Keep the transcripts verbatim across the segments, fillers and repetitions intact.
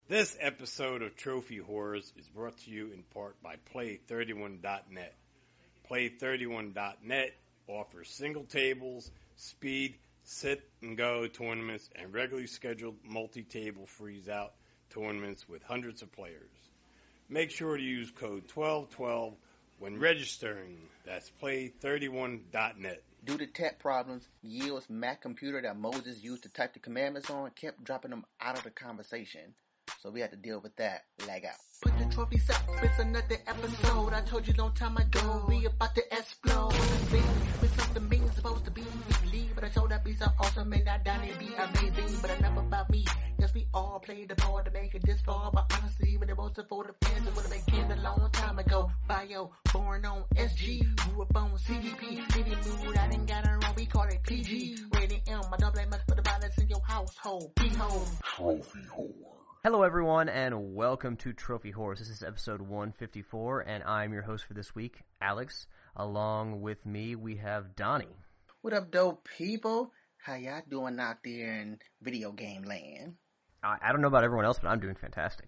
This episode of Trophy Horrors is brought to you in part by Play thirty-one dot net. Play thirty-one dot net offers single tables, speed, sit and go tournaments, and regularly scheduled multi-table freeze-out tournaments with hundreds of players. Make sure to use code twelve twelve when registering. That's Play thirty-one dot net. Due to tech problems, Yale's Mac computer that Moses used to type the commandments on kept dropping them out of the conversation. So we had to deal with that. Lag out. Put the trophies up, it's another episode. I told you long time ago, we about to explode. With something being supposed to be believe, but I showed up be so awesome and I done it be amazing. But enough about me, yes we all played the part to make it this far. But honestly, when it was for the fans, it would have been canned a long time ago. Bio, born on S G, grew up on C D P. City mood, I didn't got it wrong, we call it P G. Rated M, I don't blame much for the violence in your household. Behold, Trophy Whore. Hello everyone and welcome to Trophy Horrors. This is episode one fifty-four and I'm your host for this week, Alex. Along with me we have Donnie. What up, dope people? How y'all doing out there in video game land? I, I don't know about everyone else, but I'm doing fantastic.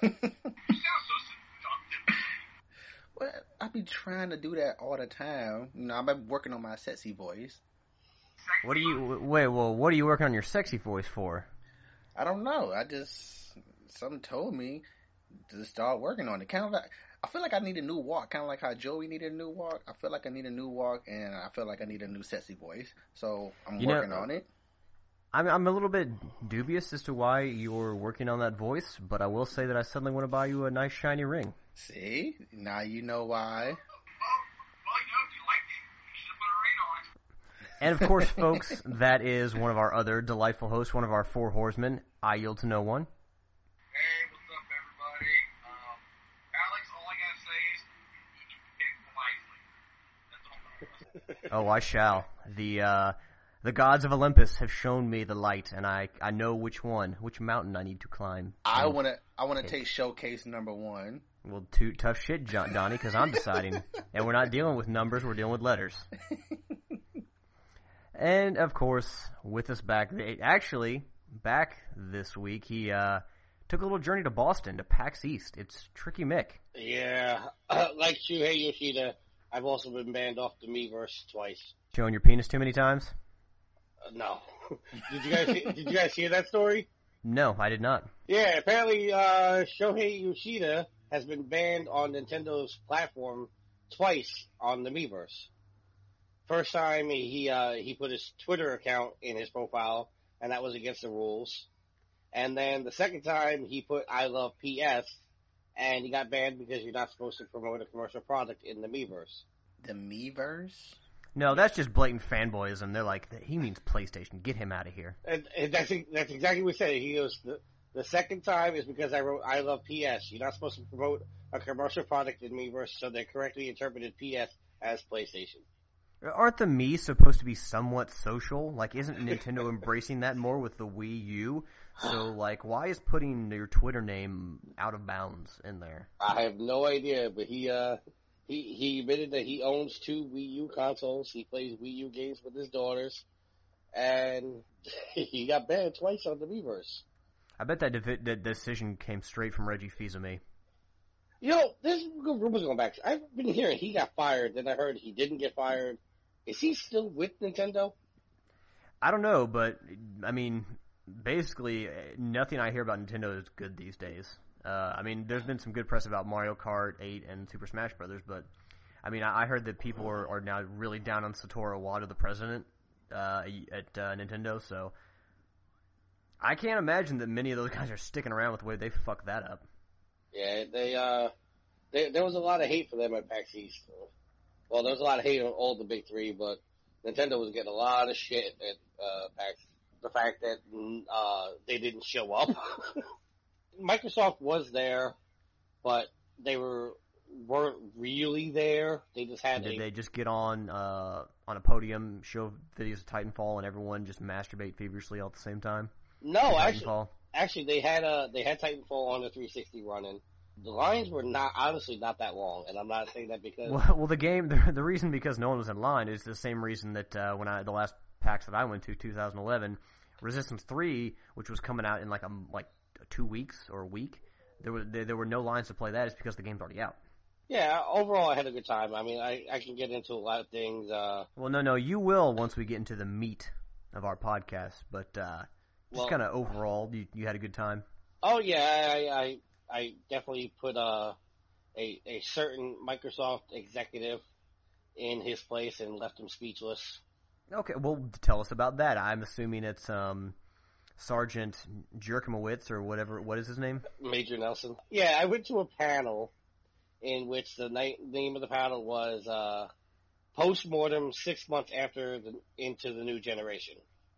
Well, I be trying to do that all the time. You know, I've been working on my sexy voice. What do you, wait, well, what are you working on your sexy voice for? I don't know. I just... Something told me to start working on it. Kind of like, I feel like I need a new walk. Kind of like how Joey needed a new walk. I feel like I need a new walk, and I feel like I need a new sexy voice. So I'm you working know, on it. I'm I'm a little bit dubious as to why you're working on that voice, but I will say that I suddenly want to buy you a nice shiny ring. See, now you know why. And of course, folks, that is one of our other delightful hosts, one of our four horsemen. I yield to no one. Hey, what's up, everybody? Um, Alex, all I gotta say is, you pick wisely. That's all. Oh, I shall. The uh, the gods of Olympus have shown me the light, and I, I know which one, which mountain I need to climb. I wanna I wanna take showcase number one. Well, too tough shit, John, Donnie, because I'm deciding, and we're not dealing with numbers, we're dealing with letters. And of course, with us back, actually back this week, he uh, took a little journey to Boston to PAX East. It's Tricky Mick. Yeah, uh, like Shuhei Yoshida, I've also been banned off the Miiverse twice. Showing your penis too many times? Uh, no. did you guys see, did you guys hear that story? No, I did not. Yeah, apparently uh, Shuhei Yoshida has been banned on Nintendo's platform twice on the Miiverse. First time he uh, he put his Twitter account in his profile, and that was against the rules. And then the second time he put I love P S, and he got banned because you're not supposed to promote a commercial product in the Miiverse. The Miiverse? No, that's just blatant fanboyism. They're like, he means PlayStation. Get him out of here. And, and that's that's exactly what he said. He goes, the, the second time is because I wrote I love P S. You're not supposed to promote a commercial product in Miiverse, so they correctly interpreted P S as PlayStation. Aren't the Mii supposed to be somewhat social? Like, isn't Nintendo embracing that more with the Wii U? So, like, why is putting your Twitter name out of bounds in there? I have no idea, but he uh he he admitted that he owns two Wii U consoles. He plays Wii U games with his daughters, and he got banned twice on the Miiverse. I bet that, de- that decision came straight from Reggie Fils-Aimé. You know, there's good rumors going back. I've been hearing he got fired, then I heard he didn't get fired. Is he still with Nintendo? I don't know, but, I mean, basically, nothing I hear about Nintendo is good these days. Uh, I mean, there's been some good press about Mario Kart eight and Super Smash Brothers, but, I mean, I, I heard that people are, are now really down on Satoru Iwata, the president, uh, at uh, Nintendo, so I can't imagine that many of those guys are sticking around with the way they fucked that up. Yeah, they, uh, they, there was a lot of hate for them at PAX East. Well, there was a lot of hate on all the big three, but Nintendo was getting a lot of shit at uh, PAX. The fact that uh, they didn't show up. Microsoft was there, but they were weren't really there. They just had. Did a, they just get on uh, on a podium, show videos of Titanfall, and everyone just masturbate feverishly all at the same time? No, actually, Titanfall? actually, they had a they had Titanfall on the three sixty running. The lines were not, honestly, not that long, and I'm not saying that because... Well, well the game, the, the reason because no one was in line is the same reason that uh, when I, the last PAX that I went to, two thousand eleven, Resistance three, which was coming out in like a, like two weeks or a week. There were there, there were no lines to play that. It's because the game's already out. Yeah, overall I had a good time. I mean, I, I can get into a lot of things. Uh, Well, no, no, you will once we get into the meat of our podcast. But uh, just Well- kind of overall, you, you had a good time. oh yeah, I, I I definitely put uh, a a certain Microsoft executive in his place and left him speechless. Okay, well, tell us about that. I'm assuming it's um, Sergeant Jerkimowitz or whatever. What is his name? Major Nelson. Yeah, I went to a panel in which the ni- name of the panel was uh, Postmortem Six Months After the Into the New Generation.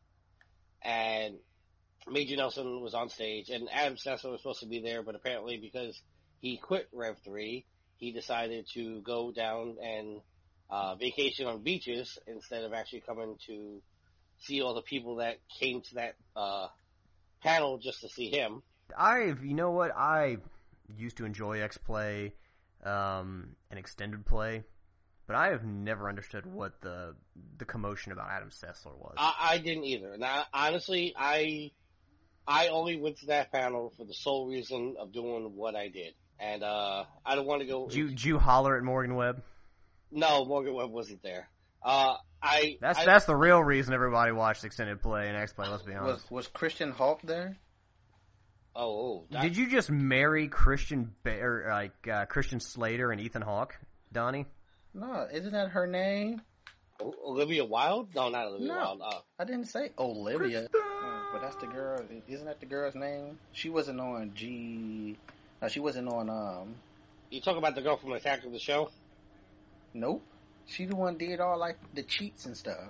And Major Nelson was on stage, and Adam Sessler was supposed to be there, but apparently because he quit Rev three, he decided to go down and uh, vacation on beaches instead of actually coming to see all the people that came to that uh, panel just to see him. I've, you know what, I used to enjoy X-Play um, and extended play, but I have never understood what the the commotion about Adam Sessler was. I, I didn't either. And I, honestly, I I only went to that panel for the sole reason of doing what I did. And uh, I don't want to go... Did you, did you holler at Morgan Webb? No, Morgan Webb wasn't there. Uh, I That's I, that's the real reason everybody watched extended play and X-Play, let's be Was honest. was Christian Hulk there? Oh, oh that, Did you just marry Christian ba- or like uh, Christian Slater and Ethan Hawke, Donnie? No, isn't that her name? Olivia Wilde? No, not Olivia No. Wilde. Uh, I didn't say Olivia, Oh, but that's the girl. Isn't that the girl's name? She wasn't on G. No, she wasn't on. Um, you talk about the girl from Attack of the Show? nope. She the one did all like the cheats and stuff.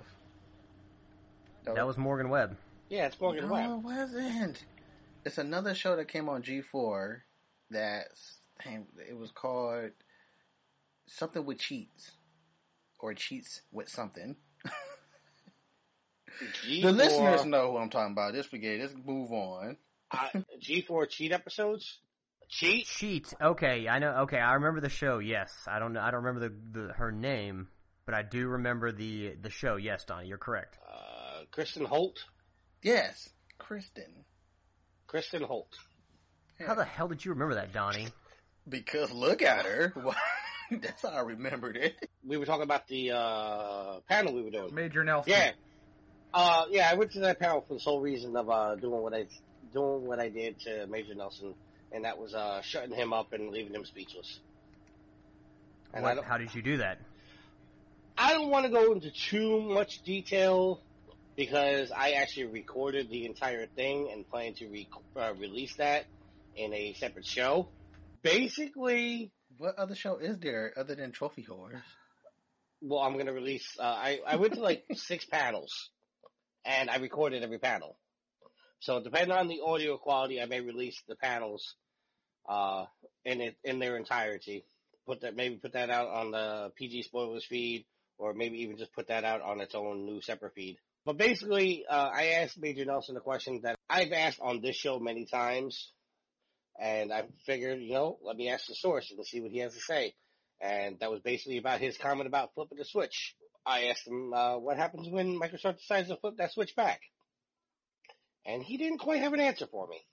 That was Morgan Webb. Yeah, it's Morgan no, Webb. it wasn't. It's another show that came on G four. That's dang, it was called something with cheats or cheats with something. G The four, listeners know who I'm talking about. Just forget it. Let's move on. uh, G four cheat episodes? Cheat? Cheat. Okay, I know. Okay, I remember the show. Yes, I don't know. I don't remember the, the her name, but I do remember the the show. Yes, Donnie, you're correct. Uh, Kristen Holt? Yes, Kristen. Kristen Holt. How the hell did you remember that, Donnie? Because look at her. That's how I remembered it. We were talking about the uh, panel we were doing. Major Nelson. Yeah. Uh, yeah, I went to that panel for the sole reason of uh, doing what I doing what I did to Major Nelson, and that was uh, shutting him up and leaving him speechless. And I What, don't, how did you do that? I don't want to go into too much detail because I actually recorded the entire thing and plan to re- uh, release that in a separate show. Basically, What other show is there other than Trophy Whores? well, I'm going to release, uh, I, I went to like six panels, and I recorded every panel. So depending on the audio quality, I may release the panels uh, in it in their entirety. Put that maybe put that out on the P G Spoilers feed, or maybe even just put that out on its own new separate feed. But basically, uh, I asked Major Nelson a question that I've asked on this show many times, and I figured, you know, let me ask the source and see what he has to say. And that was basically about his comment about flipping the switch. I asked him, uh, what happens when Microsoft decides to flip that switch back? And he didn't quite have an answer for me.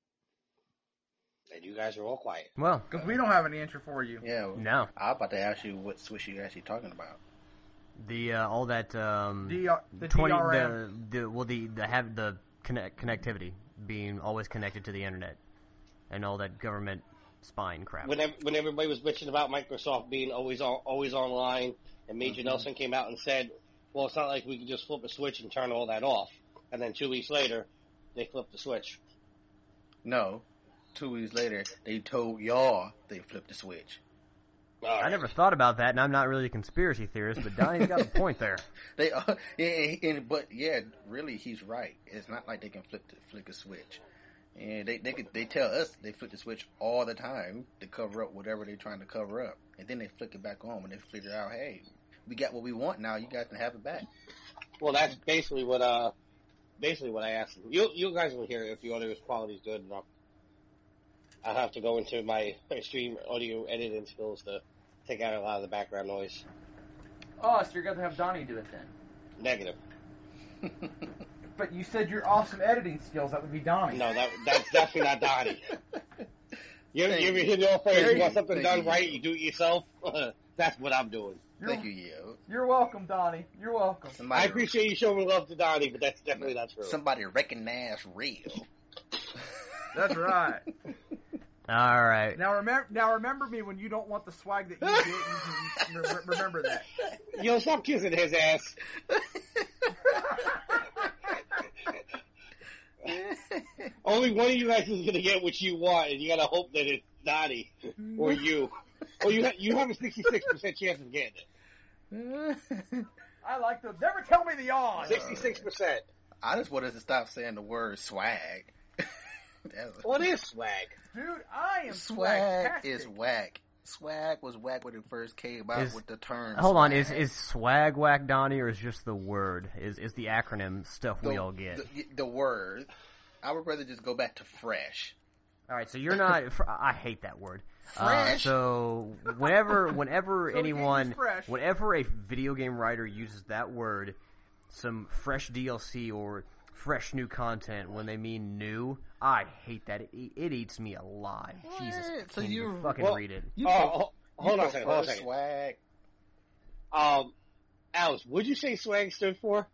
And you guys are all quiet. Well, Because we don't have an answer for you. Yeah. no. I was about to ask you what switch you're actually talking about. The uh, all that um, D R the twenty D R M. the, the well the the have the connect, connectivity being always connected to the internet and all that government spying crap. When, ev- when everybody was bitching about Microsoft being always on, always online, and Major Mm-hmm. Nelson came out and said, well, it's not like we can just flip a switch and turn all that off. And then two weeks later, they flipped the switch. No. Two weeks later, they told y'all they flipped the switch. All I right. never thought about that, and I'm not really a conspiracy theorist, but Donnie's got a point there. They, uh, yeah, and, but yeah, really, he's right. It's not like they can flip the, flick a switch, and they they could, they tell us they flip the switch all the time to cover up whatever they're trying to cover up, and then they flick it back on when they figure out, hey, we got what we want now. You guys can have it back. Well, that's basically what uh, basically what I asked them. You you guys will hear if the audio quality is good enough. I'll have to go into my extreme audio editing skills to take out a lot of the background noise. Oh, so you're going to have Donnie do it then. Negative. But you said your awesome editing skills. That would be Donnie. No, that that's definitely not Donnie. You ever, you ever hear the old phrase, you want something done right, you do it yourself? That's what I'm doing. You're, Thank you, Yo. You're welcome, Donnie. You're welcome. Somebody, I appreciate you showing love to Donnie, but that's definitely not true. Somebody recognize real. That's right. All right. Now remember, now remember me when you don't want the swag that you get. You can re- remember that. Yo, stop kissing his ass. Only one of you guys is gonna get what you want, and you gotta hope that it's Donnie or you. Or you ha- you have a sixty-six percent chance of getting it. I like to never tell me the odds. Sixty-six percent. I just wanted to stop saying the word swag. What is swag? Dude, I am Swag swag-tastic. is whack. Swag was whack when it first came out Is- with the term. Hold on, is swag. is swag whack Donnie, or is just the word? Is is the acronym stuff the, we all get? the, the word? I would rather just go back to fresh. All right, so you're not. fr- I hate that word. Uh, Fresh. so whenever, whenever So anyone, it is fresh. whenever a video game writer uses that word, some fresh D L C or fresh new content, when they mean new, I hate that. It, it eats me alive. What? Jesus, I So can't you- even fucking well, read it. You Oh, prefer- ho- you hold on a second, hold on a prefer second. Swag. Um, Alex, what'd you say swag stood for?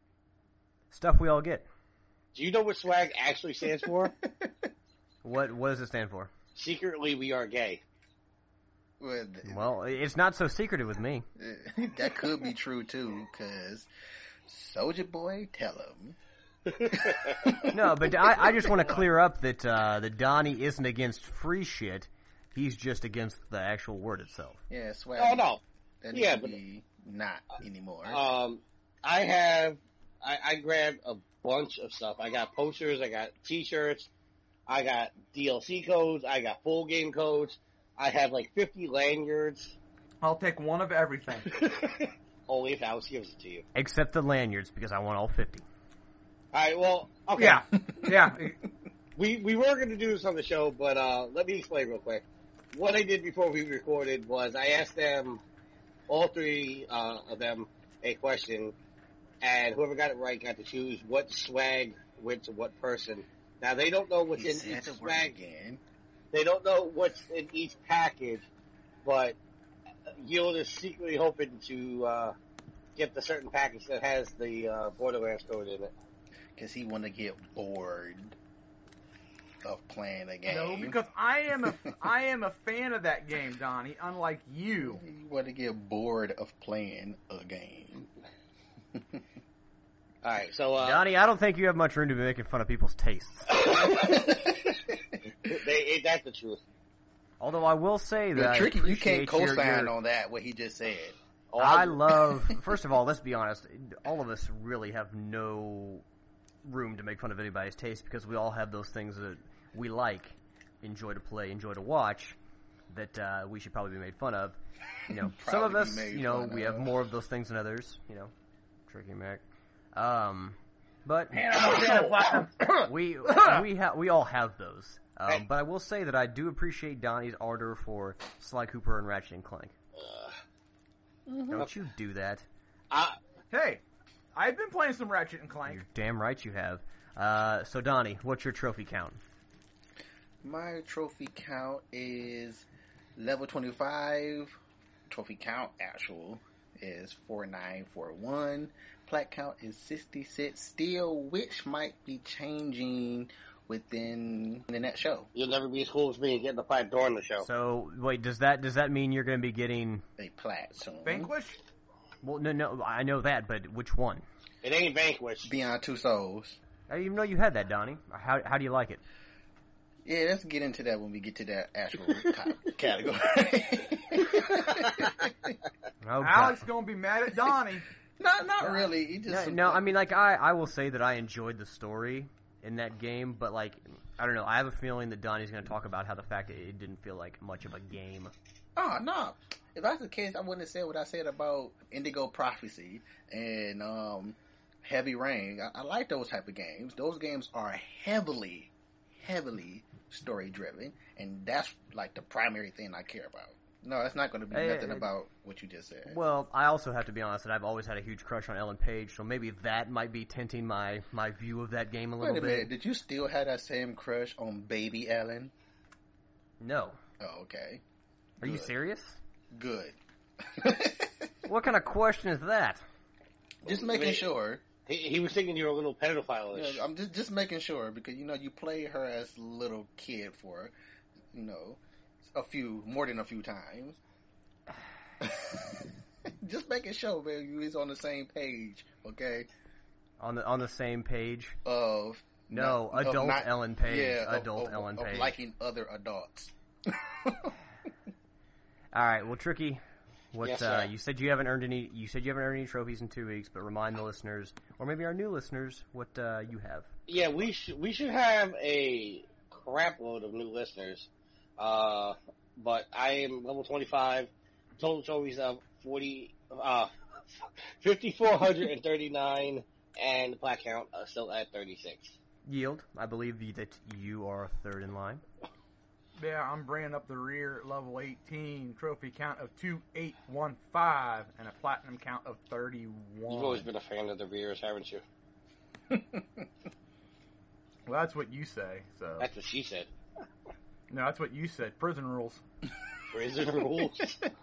Stuff we all get. Do you know what swag actually stands for? What what does it stand for? Secretly, we are gay. Well, Well, it's not so secretive with me. that could be true too, because Soulja Boy, tell him. No, but I, I just want to clear up that uh, that Donnie isn't against free shit. He's just against the actual word itself. Yeah, swag. Oh no. That Yeah, needs to but- be not anymore. Um, I have, I, I grabbed a bunch of stuff. I got posters, I got t-shirts, I got D L C codes, I got full game codes, I have like fifty lanyards. I'll take one of everything. Only if Alex gives it to you. Except the lanyards, because I want all fifty. Alright, well, okay. Yeah, yeah. We, we were going to do this on the show, but uh, let me explain real quick. What I did before we recorded was I asked them, all three uh, of them, a question, and whoever got it right got to choose what swag went to what person. Now, they don't know what's He in said each the word swag. again. They don't know what's in each package, but Yield is secretly hoping to uh, get the certain package that has the uh, Borderlands code in it. Because he want to get bored of playing a game. No, because I am a I am a fan of that game, Donnie. Unlike you. He want to get bored of playing a game. All right, so uh, Donnie, I don't think you have much room to be making fun of people's tastes. they, that's the truth. Although I will say that But I Tricky, you can't appreciate your- co-sign your- on that, what he just said. Oh, I love. First of all, let's be honest. All of us really have no room to make fun of anybody's taste because we all have those things that we like, enjoy to play, enjoy to watch. That uh, we should probably be made fun of. You know, some of Probably us, be made you know, fun we of. have more of those things than others. You know, Tricky Mac. Um, but Man, I'm a fan of platinum. we we ha- we all have those. Um, Hey. But I will say that I do appreciate Donnie's ardor for Sly Cooper and Ratchet and Clank. Don't you do that? I, Hey, I've been playing some Ratchet and Clank. You're damn right you have. Uh, so Donnie, what's your trophy count? My trophy count is level twenty-five. Trophy count actual is four nine four one. Plat count is sixty-six still, which might be changing within the next show. you'll never be as cool as me and get in the fight during the show. So wait, does that does that mean you're going to be getting? A plat soon. Vanquish? Well, no, no, I know that, but which one? It ain't Vanquish. Beyond Two Souls. I didn't even know you had that, Donnie. How how do you like it? Yeah, let's get into that when we get to that actual top category. Okay. Alex gonna be mad at Donnie. not not really. He just No, no, I mean, like, I, I will say that I enjoyed the story in that game, but, like, I don't know, I have a feeling that Donnie's going to talk about how the fact that it didn't feel like much of a game. Oh, no. If that's the case, I wouldn't have said what I said about Indigo Prophecy and um, Heavy Rain. I, I like those type of games. Those games are heavily, heavily story-driven, and that's, like, the primary thing I care about. No, it's not going to be Eh, nothing eh, about what you just said. Well, I also have to be honest that I've always had a huge crush on Ellen Page, so maybe that might be tinting my, my view of that game a little Wait a bit. minute. Did you still have that same crush on Baby Ellen? No. Oh, okay. Are you Good. serious? Good. What kind of question is that? Just making Wait. sure. He, he was thinking you were a little pedophile-ish. Yeah, I'm just just making sure because you know you play her as a little kid for, you know, a few more than a few times. Just making sure, man, you is on the same page, okay? On the on the same page? Of No, not- of adult not- Ellen Page. Yeah, of- adult of, Ellen of Page. liking other adults. All right, well, Tricky, what Yes, uh, sir. you said you haven't earned any. You said you haven't earned any trophies in two weeks, but remind the listeners, or maybe our new listeners, what uh, you have. Yeah, we should we should have a crap load of new listeners. Uh, but I am level twenty-five, total trophies of forty, uh, fifty-four hundred thirty-nine, and the plaque count uh, still at thirty-six. Yield, I believe you- that you are third in line. Yeah, I'm bringing up the rear at level eighteen, trophy count of two eight one five, and a platinum count of thirty-one. You've always been a fan of the rears, haven't you? Well, that's what you say, so. That's what she said. No, that's what you said. Prison rules. Prison rules.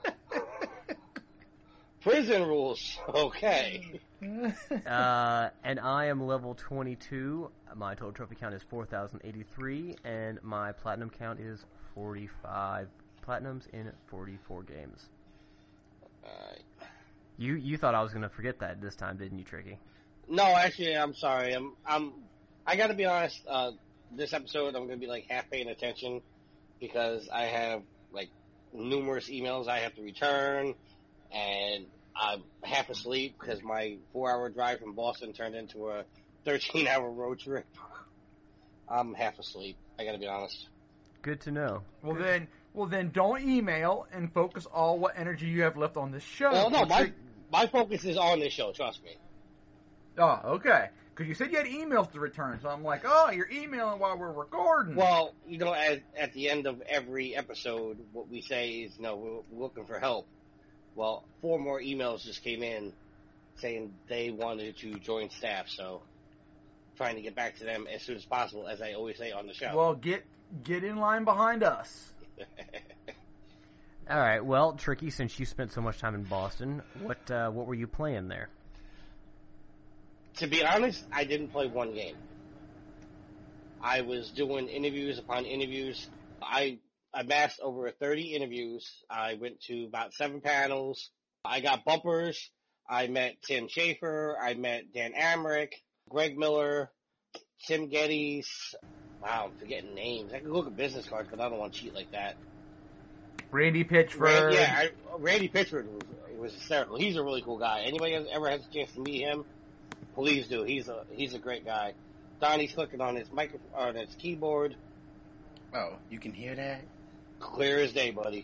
Prison rules. Okay. Uh, and I am level twenty-two. My total trophy count is four thousand eighty-three, and my platinum count is forty-five platinums in forty-four games. Alright. You you thought I was going to forget that this time, didn't you, Tricky? No, actually, I'm sorry. I'm, I'm, I gotta be honest, uh, this episode I'm gonna be like half paying attention because I have like numerous emails I have to return and I'm half asleep because my four hour drive from Boston turned into a thirteen hour road trip. I'm half asleep. I gotta be honest. Good to know. Well then, well then, don't email and focus all what energy you have left on this show. Well, no, my, Which- my focus is on this show, trust me. Oh, okay. Because you said you had emails to return, so I'm like, oh, you're emailing while we're recording. Well, you know, at, at the end of every episode, what we say is, no, we're, we're looking for help. Well, four more emails just came in saying they wanted to join staff, so trying to get back to them as soon as possible, as I always say on the show. Well, get get in line behind us. All right. Well, Tricky, since you spent so much time in Boston, what uh, what were you playing there? To be honest, I didn't play one game. I was doing interviews upon interviews. I amassed over thirty interviews. I went to about seven panels. I got bumpers. I met Tim Schafer. I met Dan Amrick, Greg Miller, Tim Geddes. Wow, I'm forgetting names. I could look at business cards, but I don't want to cheat like that. Randy Pitchford. Rand, yeah, I, Randy Pitchford was, was hysterical. He's a really cool guy. Anybody has ever has a chance to meet him, please do. He's a he's a great guy. Donnie's clicking on his microphone, on his keyboard. Oh, you can hear that? Clear as day, buddy.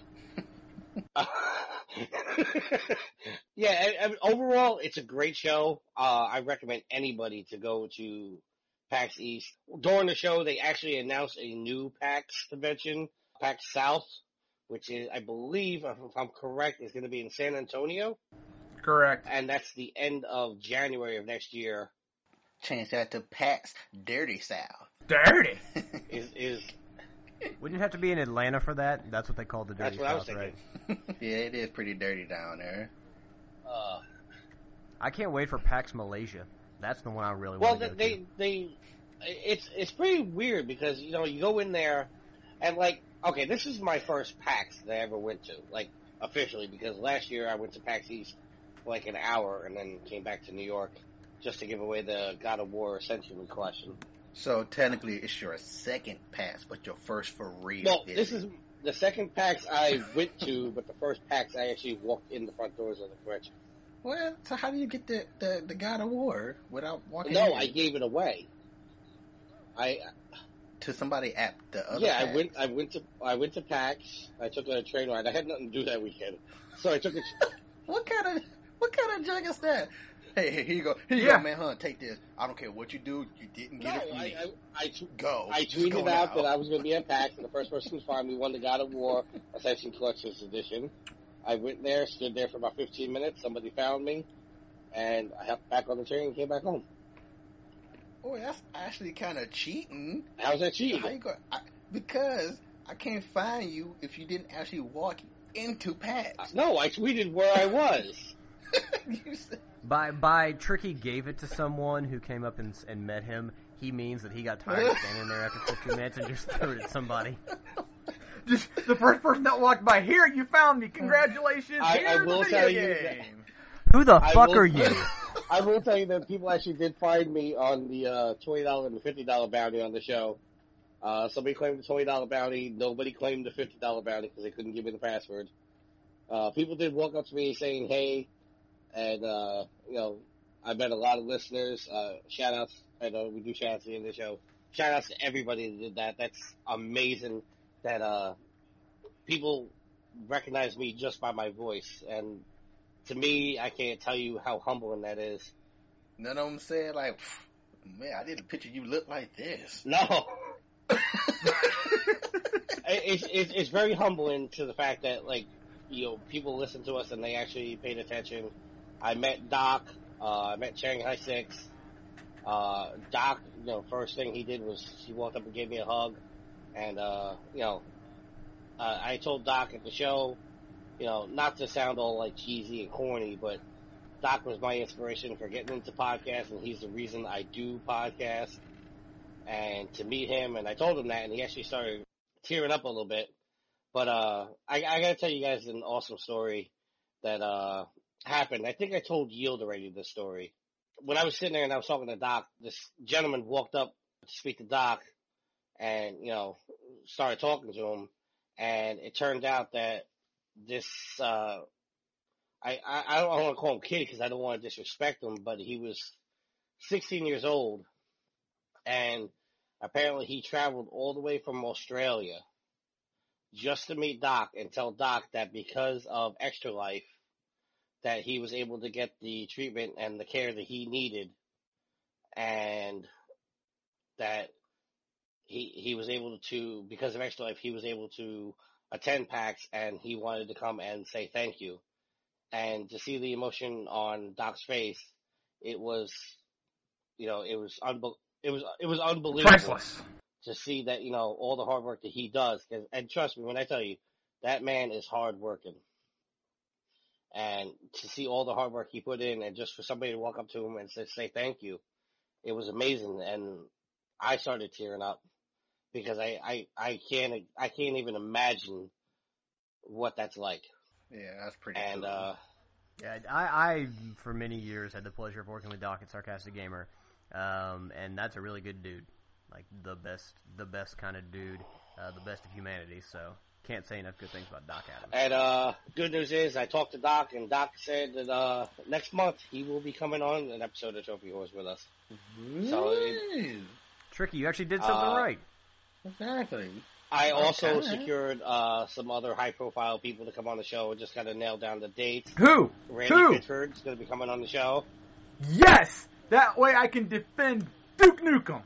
Yeah, and, and overall, it's a great show. Uh, I recommend anybody to go to PAX East. During the show, they actually announced a new PAX convention, PAX South, which is, I believe, if I'm correct, is going to be in San Antonio, Correct. and that's the end of January of next year. Change that to PAX Dirty South. Dirty. Is is Wouldn't you have to be in Atlanta for that? That's what they call the That's Dirty what I was South, right? thinking. Yeah, it is pretty dirty down there. uh, I can't wait for PAX Malaysia. That's the one I really well, want to go they to. they it's it's pretty weird because you know you go in there and like okay, this is my first PAX that I ever went to, like officially, because last year I went to PAX East for like an hour and then came back to New York just to give away the God of War Ascension collection. So technically, it's your second pass, but your first for real. Well, visit. this is the second PAX I went to, but the first PAX I actually walked in the front doors of the convention. Well, so how do you get the, the, the God of War without walking No, in? I gave it away. I to somebody at the other yeah, I PAX? went. I went to I went to PAX. I took a train ride. I had nothing to do that weekend, so I took a. What kind of what kind of jug is that? Hey, hey, here you go. Here you Yeah. go, man. Huh? Take this. I don't care what you do. You didn't get No, it from I, me. I, I, t- go. I Just tweeted go out now. that I was going to be at PAX, and the first person to find me won the God of War Ascension Collector's Edition. I went there, stood there for about fifteen minutes. Somebody found me, and I hopped back on the train and came back home. Boy, that's actually kind of cheating. How's that cheating? How you go? I, because I can't find you if you didn't actually walk into PAX. No, I tweeted where I was. You said- By by, Tricky gave it to someone who came up and, and met him. He means that he got tired of standing there after fifteen minutes and just threw it at somebody. Just the first person that walked by. Here, you found me. Congratulations. I- Here's I will the video tell you game. that- Who the I fuck will- are you? I will tell you that people actually did find me on the uh, twenty dollars and the fifty dollars bounty on the show. Uh, somebody claimed the twenty dollars bounty. Nobody claimed the fifty dollars bounty because they couldn't give me the password. Uh, people did walk up to me saying, hey, and, uh, you know, I met a lot of listeners. Uh, shout outs. I know we do shout outs at the end of the show. Shout outs to everybody that did that. That's amazing that, uh, people recognize me just by my voice. And to me, I can't tell you how humbling that is. None of them said like, man, I didn't picture you look like this. No. it's, it's it's very humbling to the fact that, like, you know, people listen to us and they actually paid attention. I met Doc. Uh, I met Shanghai Six. Uh, Doc, you know, first thing he did was he walked up and gave me a hug. And, uh, you know, uh, I told Doc at the show, you know, not to sound all, like, cheesy and corny, but Doc was my inspiration for getting into podcasts, and he's the reason I do podcasts. And to meet him, and I told him that, and he actually started tearing up a little bit. But uh, I, I gotta tell you guys an awesome story that uh, happened. I think I told Yield already this story. When I was sitting there and I was talking to Doc, this gentleman walked up to speak to Doc, and, you know, started talking to him. And it turned out that this, uh, I, I, I don't want to call him kid because I don't want to disrespect him, but he was sixteen years old, and apparently he traveled all the way from Australia just to meet Doc and tell Doc that because of Extra Life that he was able to get the treatment and the care that he needed, and that he he was able to, because of Extra Life, he was able to attend PAX, and he wanted to come and say thank you. And to see the emotion on Doc's face, it was, you know, it was unbe- it was it was unbelievable. Priceless. To see that, you know, all the hard work that he does. 'Cause, and trust me when I tell you, that man is hard working. And to see all the hard work he put in, and just for somebody to walk up to him and say, say thank you, it was amazing. And I started tearing up because I, I, I can't I can't even imagine what that's like. Yeah, that's pretty And cool. uh, Yeah, I, I, for many years, had the pleasure of working with Doc at Sarcastic Gamer, um, and that's a really good dude. Like, the best, the best kind of dude, uh, the best of humanity, so can't say enough good things about Doc Adams. And uh, good news is I talked to Doc, and Doc said that uh, next month he will be coming on an episode of Trophy Wars with us. So it, Ooh, Tricky, you actually did something Uh, right. exactly. I also Okay. secured uh, some other high-profile people to come on the show. Just got to nail down the dates. Who? Randy Who? Pitchford is going to be coming on the show. Yes! That way I can defend Duke Nukem.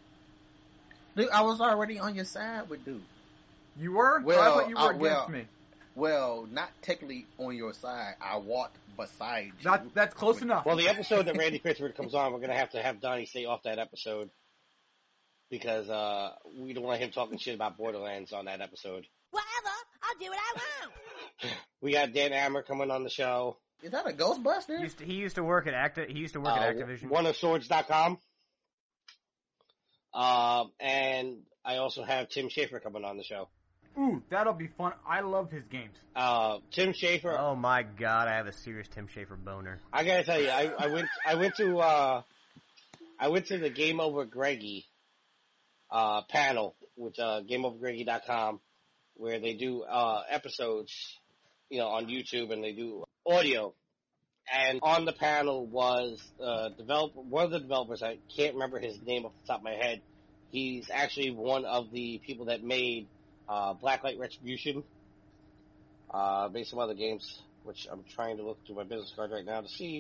Dude, I was already on your side with Duke. You were? Well, I thought you were uh, against well, me. Well, not technically on your side. I walked beside you. That, that's close enough. Well, the episode that Randy Pitchford comes on, we're going to have to have Donnie stay off that episode because uh, we don't want him talking shit about Borderlands on that episode. Whatever, I'll do what I want. We got Dan Ammer coming on the show. Is that a Ghostbuster? He used to, he used to work at Acti- He used to work Uh, at Activision. one of swords dot com. Um, and I also have Tim Schafer coming on the show. Ooh, that'll be fun. I love his games. Uh, Tim Schafer, Oh my God, I have a serious Tim Schafer boner. I gotta tell you, I, I went, I went to, uh, I went to the Game Over Greggy, uh, panel with, uh, game over greggy dot com, where they do, uh, episodes, you know, on YouTube, and they do audio. And on the panel was, uh, developer, one of the developers, I can't remember his name off the top of my head. He's actually one of the people that made, uh, Blacklight Retribution, uh, based on other games, which I'm trying to look through my business card right now to see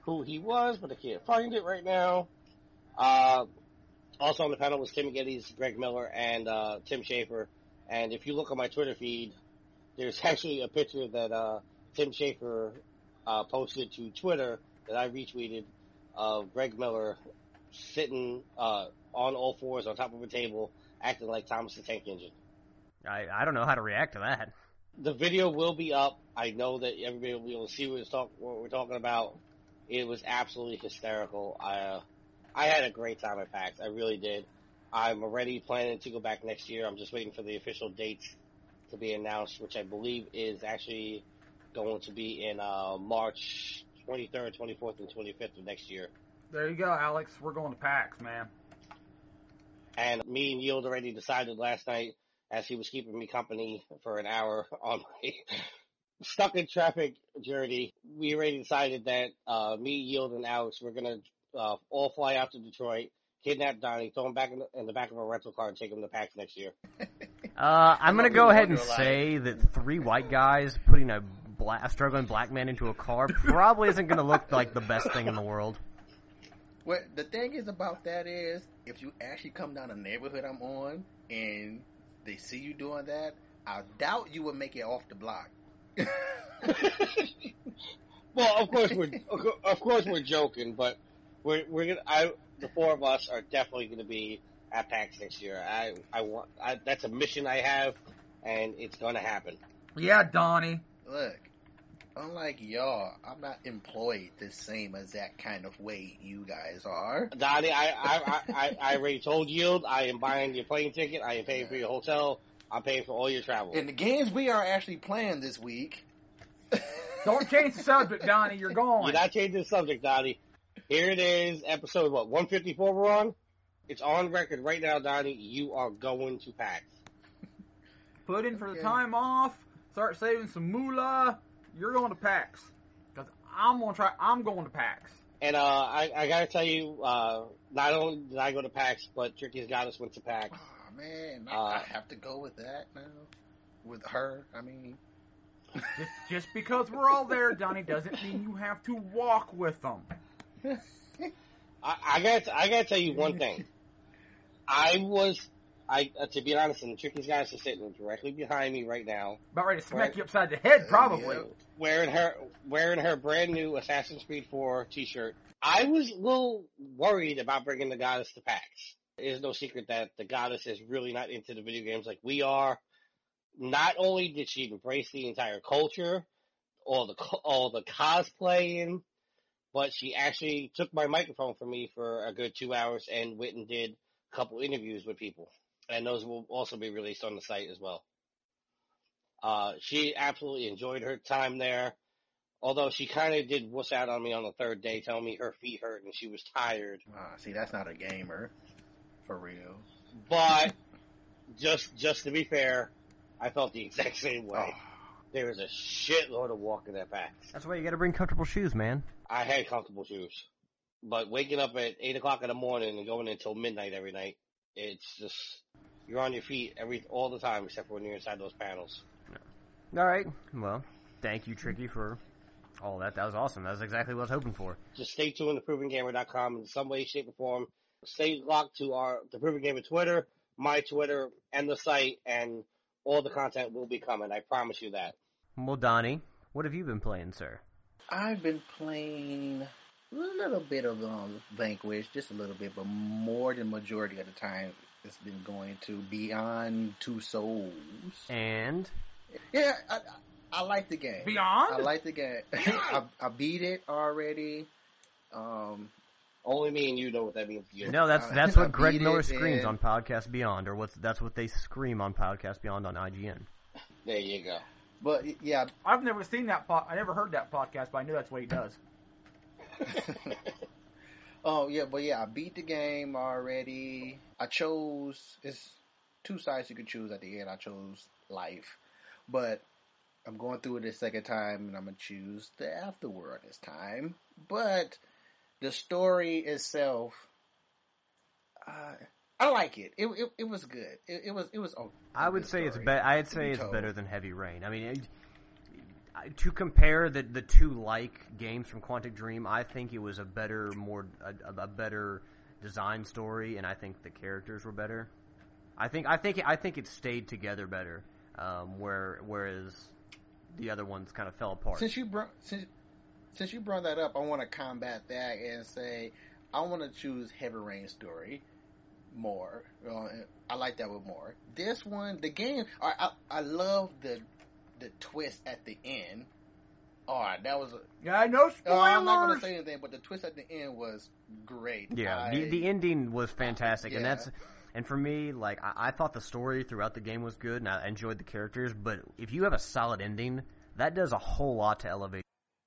who he was, but I can't find it right now. Uh, also on the panel was Tim Geddes, Greg Miller, and uh, Tim Schafer. And if you look on my Twitter feed, there's actually a picture that uh, Tim Schafer uh, posted to Twitter that I retweeted of Greg Miller sitting uh, on all fours on top of a table, acting like Thomas the Tank Engine. I, I don't know how to react to that. The video will be up. I know that everybody will be able to see what, it's talk, what we're talking about. It was absolutely hysterical. I uh, I had a great time at PAX. I really did. I'm already planning to go back next year. I'm just waiting for the official dates to be announced, which I believe is actually going to be in uh, March twenty-third, twenty-fourth, and twenty-fifth of next year. There you go, Alex. We're going to PAX, man. And me and Yield already decided last night, as he was keeping me company for an hour on my stuck in traffic journey, we already decided that uh, me, Yield, and Alex were going to uh, all fly out to Detroit, kidnap Donnie, throw him back in the, in the back of a rental car, and take him to PAX next year. Uh, I'm going to go ahead and say that three white guys putting a, black, a struggling black man into a car probably isn't going to look like the best thing in the world. What the thing is about that is, if you actually come down the neighborhood I'm on and they see you doing that, I doubt you would make it off the block. Well, of course we're of course we're joking, but we're we're gonna. I the four of us are definitely going to be at PAX next year. I I want I, that's a mission I have, and it's going to happen. Yeah, Donnie. Look, unlike y'all, I'm not employed the same exact kind of way you guys are. Donnie, I I, I, I already told Yield I am buying your plane ticket. I am paying for your hotel. I'm paying for all your travel. And the games we are actually playing this week. Don't change the subject, Donnie. You're going. You're not changing the subject, Donnie. Here it is, episode, what, one fifty-four we're on? It's on record right now, Donnie. You are going to PAX. Put in for Okay. the time off. Start saving some moolah. You're going to PAX. Because I'm going to try. I'm going to PAX. And uh, I, I got to tell you, uh, not only did I go to PAX, but Tricky's Goddess went to PAX. Oh, man, I, Uh, I have to go with that now. With her, I mean. Just, just because we're all there, Donnie, doesn't mean you have to walk with them. I, I got I got to tell you one thing. I was, I uh, to be honest, and Tricky's Goddess is sitting directly behind me right now, About ready to smack Right. you upside the head, probably. Yeah. wearing her wearing her brand new Assassin's Creed four T-shirt. I was a little worried about bringing the Goddess to PAX. It is no secret that the Goddess is really not into the video games like we are. Not only did she embrace the entire culture, all the co- all the cosplaying, but she actually took my microphone from me for a good two hours and went and did a couple interviews with people. And those will also be released on the site as well. Uh, she absolutely enjoyed her time there. Although she kind of did wuss out on me on the third day, telling me her feet hurt and she was tired. Ah, see, that's not a gamer. For real. But just just to be fair, I felt the exact same way. Oh. There was a shitload of walking at PAX. That's why you got to bring comfortable shoes, man. I had comfortable shoes. But waking up at eight o'clock in the morning and going until midnight every night, it's just, you're on your feet every all the time except for when you're inside those panels. All right. Well, thank you, Tricky, for all that. That was awesome. That was exactly what I was hoping for. Just stay tuned to proven gamer dot com in some way, shape, or form. Stay locked to our the Proven Gamer Twitter, my Twitter, and the site, and all the content will be coming. I promise you that. Well, Donnie, what have you been playing, sir? I've been playing a little bit of um, Vanquish, just a little bit, but more than majority of the time it's been going to Beyond Two Souls. And Yeah, I, I, I like the game. Beyond? I like the game. I, I beat it already. Um, Only me and you know what that means to you. no, that's Uh, that's I what Greg beat Miller it, screams and- on Podcast Beyond, or what's that's what they scream on Podcast Beyond on I G N. There you go. but yeah, I've never seen that. Po- I never heard that podcast, but I knew that's what he does. oh yeah, but yeah, I beat the game already. I chose, it's two sides you could choose at the end. I chose life, but I'm going through it a second time, and I'm gonna choose the afterworld this time. But the story itself, uh, I like it. It it, it was good. It, it was it was. Oh, I would say it's story be- I'd to say be it's told. better than Heavy Rain. I mean, it, to compare the the two like games from Quantic Dream, I think it was a better, more a, a better design story, and I think the characters were better. I think I think I think it stayed together better, um, where whereas the other ones kind of fell apart. Since you brought since since you brought that up, I want to combat that and say I want to choose Heavy Rain story more. Uh, I like that one more. This one, the game, I I, I love the the twist at the end. Oh, that was a, yeah, no spoilers. Uh, I'm not going to say anything, but the twist at the end was great. Yeah, I, the the ending was fantastic, yeah. and that's. And for me, like, I, I thought the story throughout the game was good, and I enjoyed the characters, but if you have a solid ending, that does a whole lot to elevate.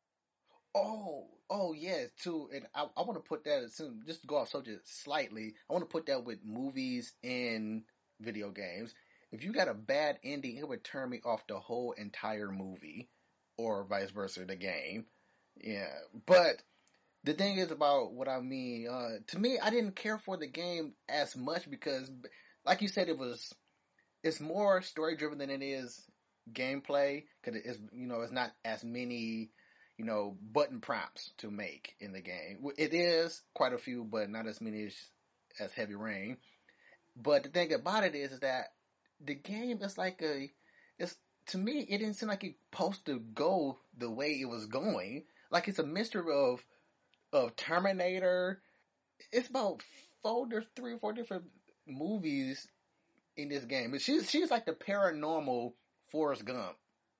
Oh, oh, yeah, too, and I, I want to put that, soon, just to go off subject slightly, I want to put that with movies and video games. If you got a bad ending, it would turn me off the whole entire movie, or vice versa, the game. Yeah, but... The thing is about what I mean, uh, to me, I didn't care for the game as much because, like you said, it was, it's more story driven than it is gameplay, because it's, you know, it's not as many, you know, button prompts to make in the game. It is quite a few, but not as many as, as Heavy Rain. But the thing about it is, is that the game is like a, it's, to me, it didn't seem like it's supposed to go the way it was going. Like it's a mixture of, of Terminator. It's about four, there's three or four different movies in this game. But she's she's like the paranormal Forrest Gump.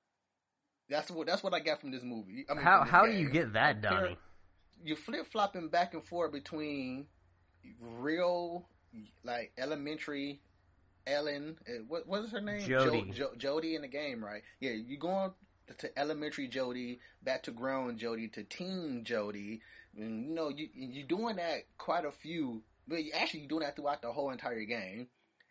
That's what that's what I got from this movie. I mean, how how game. do you get that, Donnie? You're flip flopping back and forth between real, like elementary Ellen. What what is her name? Jody. Jo, jo, Jodie in the game, right? Yeah, you going to elementary Jodie, back to grown Jodie, to teen Jodie. And, you know, you, you're doing that quite a few, but actually you're doing that throughout the whole entire game.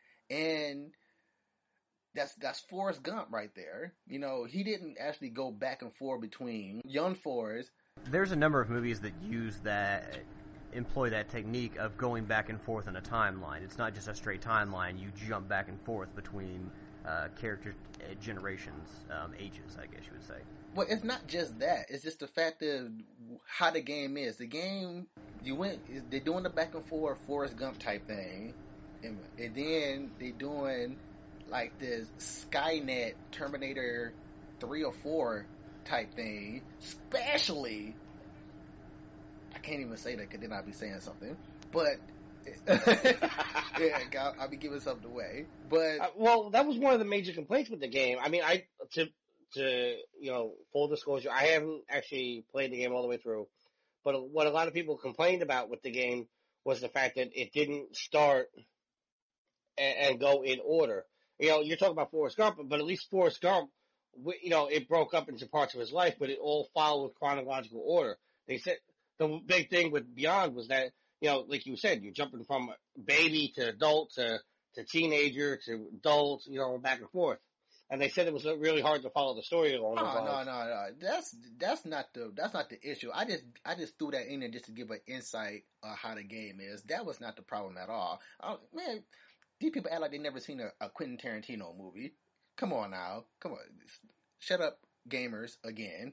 And that's that's Forrest Gump right there. You know, he didn't actually go back and forth between young Forrest. There's a number of movies that use that, employ that technique of going back and forth in a timeline. It's not just a straight timeline. You jump back and forth between uh, character uh, generations, um, ages, I guess you would say. Well, it's not just that. It's just the fact of how the game is. The game, you went, they're doing the back and forth Forrest Gump type thing, and, and then they're doing like this Skynet Terminator three or four type thing. Especially, I can't even say that because then I'll be saying something. But yeah, I'll, I'll be giving something away. But uh, well, that was one of the major complaints with the game. I mean, I to. To, you know, full disclosure, I haven't actually played the game all the way through, but what a lot of people complained about with the game was the fact that it didn't start and, and go in order. You know, you're talking about Forrest Gump, but at least Forrest Gump, you know, it broke up into parts of his life, but it all followed chronological order. They said the big thing with Beyond was that, you know, like you said, you're jumping from baby to adult to, to teenager to adult, you know, back and forth. And they said it was really hard to follow the story along. No, no, no, no. That's that's not the that's not the issue. I just I just threw that in there just to give an insight on how the game is. That was not the problem at all. I, man, these people act like they never seen a, a Quentin Tarantino movie. Come on now, come on, shut up, gamers again.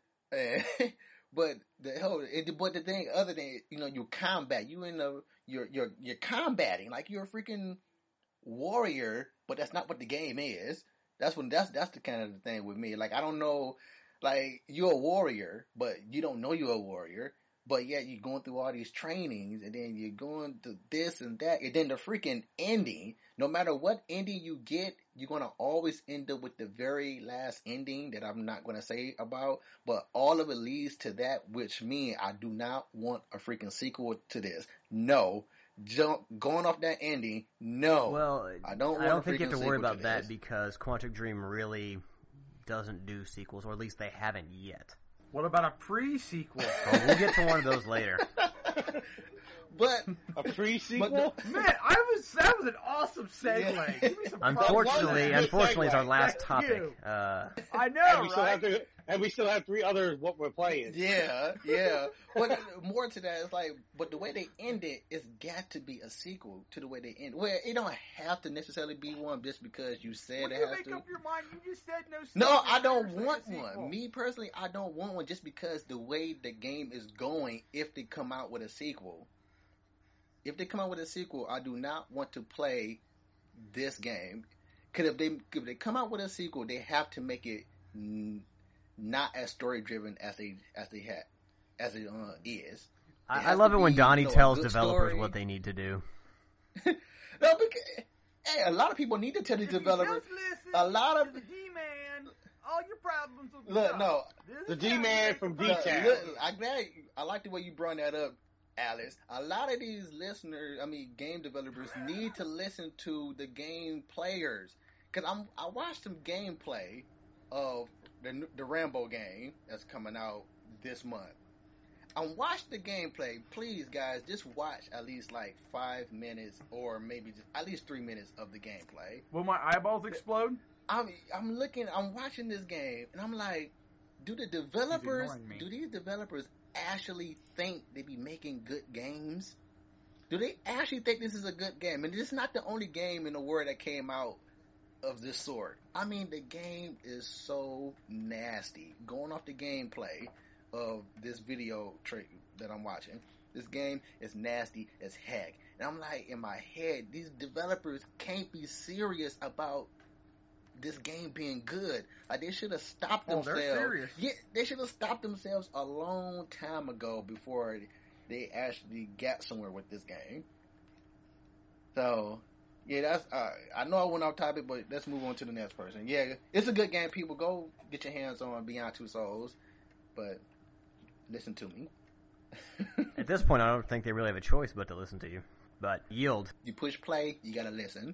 But the whole, but the thing, other than you know, you combat, you in the you're you're you're combating like you're a freaking warrior, but that's not what the game is. That's when that's that's the kind of the thing with me. Like I don't know, like you're a warrior, but you don't know you're a warrior. But yet you're going through all these trainings, and then you're going to this and that, and then the freaking ending. No matter what ending you get, you're gonna always end up with the very last ending that I'm not gonna say about. But all of it leads to that, which means I do not want a freaking sequel to this. No. Jump, going off that ending, no. Well, I don't. Want I don't think you have to worry about to that because Quantic Dream really doesn't do sequels, or at least they haven't yet. What about a pre-sequel? Well, we'll get to one of those later. but A pre-sequel? But Man, I was that was an awesome segue. Yeah. Give me some Unfortunately, That was a good unfortunately, it's our segue. last Thank topic. you. Uh, I know, and we still right? have to, and we still have three others what we're playing. yeah, yeah. But more to that, it's like, but the way they end it, it's got to be a sequel to the way they end. Well, it don't have to necessarily be one just because you said When it you has make to. up your mind, you just said no. No, sequel. I don't Seriously, want a sequel. one. Me personally, I don't want one just because the way the game is going. If they come out with a sequel, if they come out with a sequel, I do not want to play this game. Because if they if they come out with a sequel, they have to make it n- not as story driven as they as they had as it uh, is. It I, I has love to it when be, Donnie you know, a tells good developers story. what they need to do. No, because hey, a lot of people need to tell these If you developers. just listen A lot of to the D-Man, all your problems will be look, solved. no, This The is how D-Man you make from the D-Town. Look, problem. look, I'm glad. I like the way you brought that up, Alice. A lot of these listeners, I mean, game developers, need to listen to the game players. Cause I'm, I watched some gameplay of the the Rambo game that's coming out this month. I watched the gameplay. Please, guys, just watch at least like five minutes or maybe just at least three minutes of the gameplay. Will my eyeballs explode? I'm I'm looking, I'm watching this game, and I'm like, do the developers, ignoring me. do these developers actually think they be making good games? Do they actually think this is a good game? And this is not the only game in the world that came out of this sort. I mean, the game is so nasty. Going off the gameplay of this video tra- that I'm watching, this game is nasty as heck. And I'm like, in my head, these developers can't be serious about this game being good. Like, they should have stopped Oh, they're themselves. serious. Yeah, they should have stopped themselves a long time ago before they actually got somewhere with this game. So, yeah, that's. Uh, I know I went off topic, but let's move on to the next person. Yeah, it's a good game. People, go get your hands on Beyond Two Souls, but listen to me. At this point, I don't think they really have a choice but to listen to you. But Yield. You push play, you gotta listen.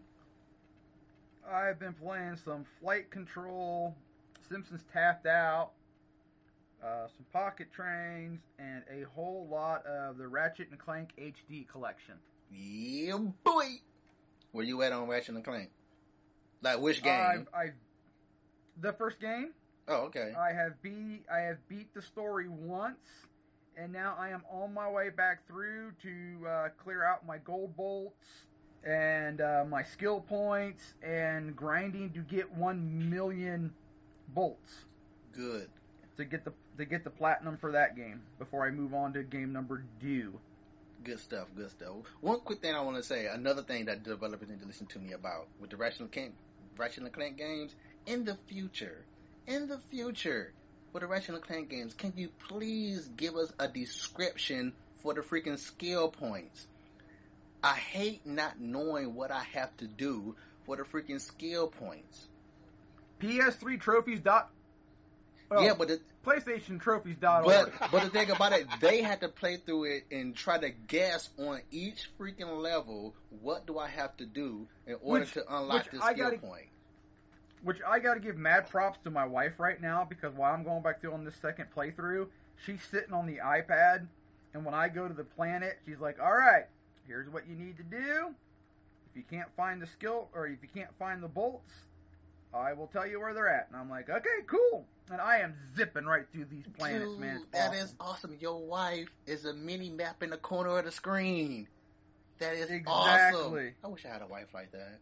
I've been playing some Flight Control, Simpsons Tapped Out, uh, some Pocket Trains, and a whole lot of the Ratchet and Clank H D collection. Yeah, boy. Where you at on Ratchet and Clank? Like which game? I've, I've the first game. Oh, okay. I have beat I have beat the story once, and now I am on my way back through to uh, clear out my gold bolts and uh, my skill points and grinding to get one million bolts Good. to get the to get the platinum for that game before I move on to game number two. Good stuff, good stuff. One quick thing I want to say, another thing that developers need to listen to me about with the Ratchet and Clank, Ratchet and Clank games, in the future, in the future, with the Ratchet and Clank games, can you please give us a description for the freaking skill points? I hate not knowing what I have to do for the freaking skill points. P S three trophies dot oh, Yeah, but the, PlayStation trophies dot But org. but the thing about it, they had to play through it and try to guess on each freaking level what do I have to do in order Which- to unlock which this I skill gotta- point. Which I got to give mad props to my wife right now, because while I'm going back through on this second playthrough, she's sitting on the iPad, and when I go to the planet, she's like, all right, here's what you need to do. If you can't find the skill, or if you can't find the bolts, I will tell you where they're at. And I'm like, okay, cool. And I am zipping right through these planets, Dude, man. It's that awesome. is awesome. Your wife is a mini map in the corner of the screen. That is Exactly. awesome. I wish I had a wife like that.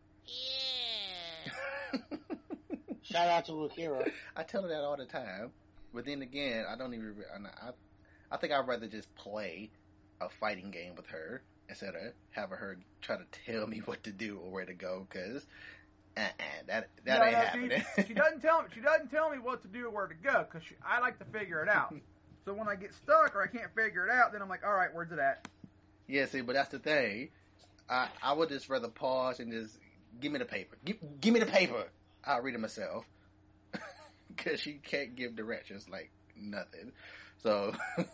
Yeah. Shout out to Akira. I tell her that all the time, but then again, I don't even. I, I think I'd rather just play a fighting game with her instead of having her try to tell me what to do or where to go. Because uh-uh, that that No, ain't no, happening. she, she doesn't tell me. She doesn't tell me what to do or where to go, because I like to figure it out. So when I get stuck or I can't figure it out, then I'm like, all right, where's it at? Yeah, see, but that's the thing. I I would just rather pause and just give me the paper. Give, give me the paper. I'll read it myself. Because she can't give directions like nothing. So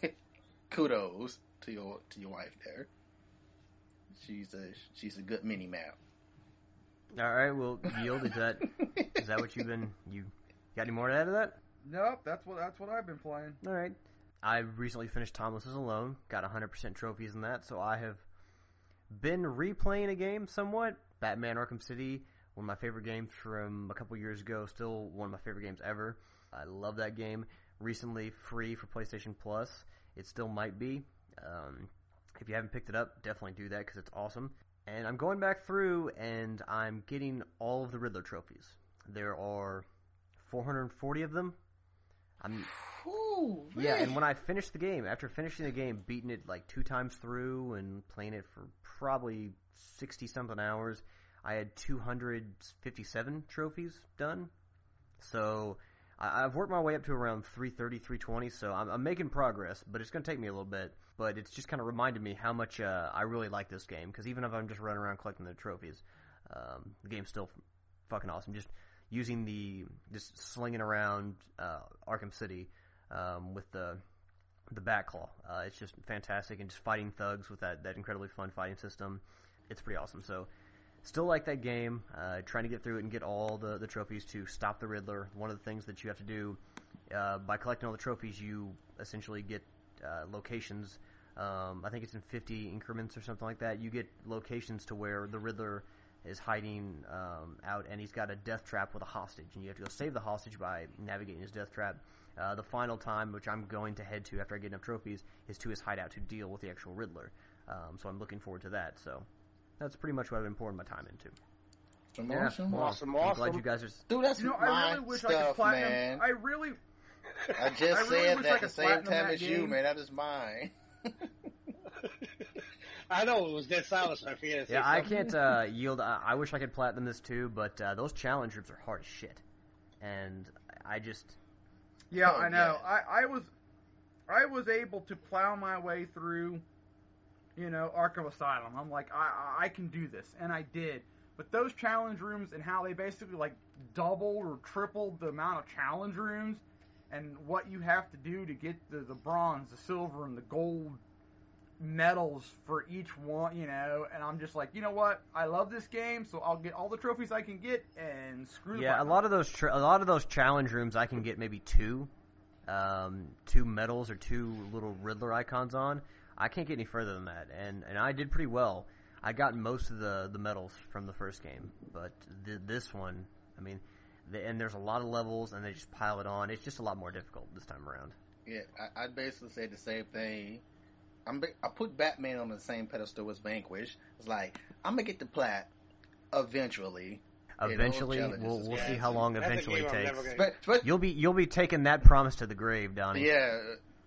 kudos to your to your wife there. She's a she's a good mini map. All right, well, Yield, is that is that what you've been? You got any more to add to that? Nope, that's what that's what I've been playing. All right. I recently finished Timeless is Alone. Got one hundred percent trophies in that, so I have been replaying a game somewhat. Batman Arkham City, one of my favorite games from a couple years ago. Still one of my favorite games ever. I love that game. Recently free for PlayStation Plus. It still might be. Um, if you haven't picked it up, definitely do that because it's awesome. And I'm going back through and I'm getting all of the Riddler trophies. There are four hundred forty of them. I'm Ooh, yeah, man. and when I finished the game, after finishing the game, beating it like two times through and playing it for probably sixty something hours, I had two hundred fifty-seven trophies done. So I, I've worked my way up to around three thirty, three twenty. So I'm, I'm making progress, but it's going to take me a little bit. But it's just kind of reminded me how much uh, I really like this game. Because even if I'm just running around collecting the trophies, um, the game's still fucking awesome. Just using the just slinging around uh, Arkham City um, with the the Batclaw. Uh, it's just fantastic, and just fighting thugs with that, that incredibly fun fighting system. It's pretty awesome. So still like that game. Uh, trying to get through it and get all the, the trophies to stop the Riddler. One of the things that you have to do uh, by collecting all the trophies, you essentially get uh, locations. Um, I think it's in fifty increments or something like that. You get locations to where the Riddler is hiding um, out, and he's got a death trap with a hostage, and you have to go save the hostage by navigating his death trap. Uh, the final time, which I'm going to head to after I get enough trophies, is to his hideout to deal with the actual Riddler. Um, so I'm looking forward to that. So that's pretty much what I've been pouring my time into. Awesome, Yeah, awesome. well, Awesome, I'm awesome. glad you guys are. Dude, that's You know, my I really wish I could stuff, platinum. man. I really, I just I really said wish I that at could the same platinum time that as you, game. man. That is mine. I know it was dead silence. I forget to say Yeah, I something. can't uh, yield. I, I wish I could platinum this too, but uh, those challenge rooms are hard as shit, and I just. yeah, Oh, I know. yeah. I, I was, I was able to plow my way through, you know, Arkham Asylum. I'm like, I, I can do this, and I did. But those challenge rooms and how they basically like doubled or tripled the amount of challenge rooms, and what you have to do to get the, the bronze, the silver, and the gold medals for each one, you know, and I'm just like, you know what? I love this game, so I'll get all the trophies I can get and screw the Yeah, a platinum. lot of those tra- a lot of those challenge rooms I can get maybe two, um, two medals or two little Riddler icons on. I can't get any further than that, and and I did pretty well. I got most of the, the medals from the first game, but th- this one, I mean, the, and there's a lot of levels, and they just pile it on. It's just a lot more difficult this time around. Yeah, I, I'd basically say the same thing. I'm, ba- I put Batman on the same pedestal as Vanquish. It's like, I'm going to get the plat eventually. You know, Eventually, challenges we'll is we'll bad. see how long That's a eventually game I'm takes. never gonna- But, but You'll be you'll be taking that promise to the grave, Donnie. yeah,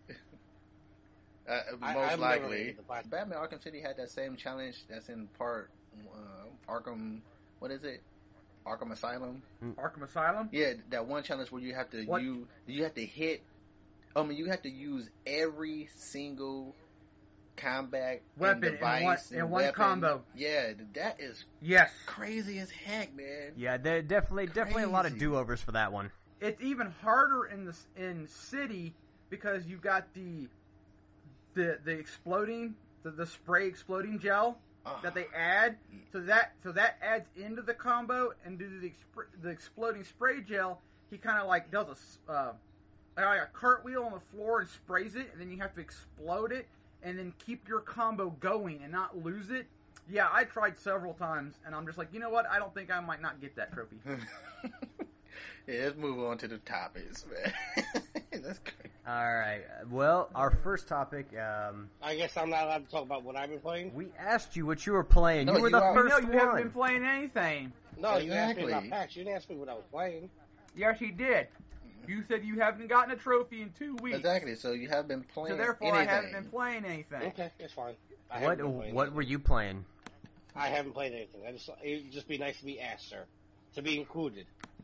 uh, I- most I'm never gonna likely. get the plat. Batman Arkham City had that same challenge that's in part uh, Arkham, what is it? Arkham Asylum. Arkham Asylum. Yeah, that one challenge where you have to What? you you have to hit. I mean, you have to use every single combat Weapon and in device one- and in one weapon. combo. Yeah, that is Yes. crazy as heck, man. Yeah, there definitely definitely a lot of Crazy. do-overs for that one. It's even harder in the in City because you got the the the exploding the, the spray exploding gel Ah, that they add. So that so that adds into the combo, and due to the expr- the exploding spray gel, he kind of like does a s- uh, like a cartwheel on the floor and sprays it, and then you have to explode it, and then keep your combo going and not lose it. Yeah, I tried several times, and I'm just like, you know what? I don't think I might not get that trophy. yeah, let's move on to the topics, man. That's crazy. All right. Well, our first topic. Um, I guess I'm not allowed to talk about what I've been playing. we asked you what you were playing. No, you were you the are- first no, you one. haven't been playing anything. No, you asked me about Exactly. PAX. You didn't ask me what I was playing. Yes, he did. You said you haven't gotten a trophy in two weeks. Exactly. So you have been playing. So therefore, anything. I haven't been playing anything. Okay, that's fine. I What haven't been playing what anything. were you playing? I haven't played anything. I just it'd just be nice to be asked, sir, to be included.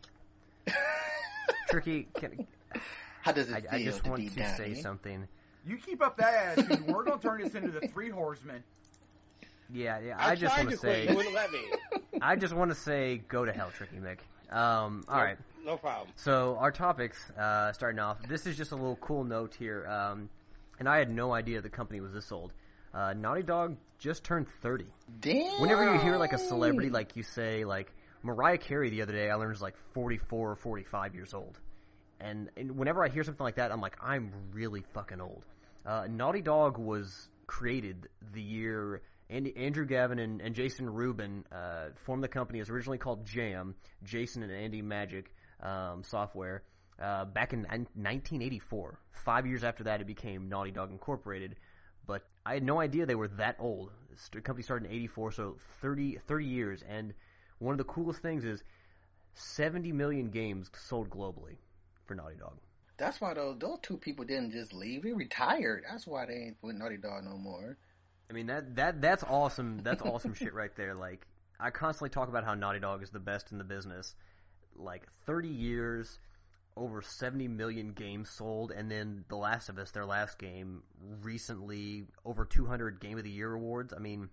Tricky. Can, How does it I, feel I just to want be to Donnie? say something. You keep up that attitude. We're gonna turn this into the Three Horsemen. Yeah, yeah. I, I just tried want to to quit. say. You wouldn't let me. I just want to say, go to hell, Tricky Mick. Um, all no, right. No problem. So our topics, uh, starting off. This is just a little cool note here. Um, and I had no idea the company was this old. Uh, Naughty Dog just turned thirty. Damn. Whenever you hear like a celebrity, like you say, like Mariah Carey the other day, I learned is like forty-four or forty-five years old. And, and whenever I hear something like that, I'm like, I'm really fucking old. Uh, Naughty Dog was created the year Andy, Andrew Gavin and, and Jason Rubin uh, formed the company. It was originally called Jam, Jason and Andy Magic um, Software, uh, back in nineteen eighty-four. Five years after that, it became Naughty Dog Incorporated. But I had no idea they were that old. The company started in eighty-four, so thirty, thirty years. And one of the coolest things is seventy million games sold globally for Naughty Dog. That's why those those two people didn't just leave. They retired. That's why they ain't with Naughty Dog no more. I mean, that, that that's awesome. That's awesome shit right there. Like, I constantly talk about how Naughty Dog is the best in the business. Like, thirty years, over seventy million games sold, and then The Last of Us, their last game, recently over two hundred Game of the Year awards. I mean,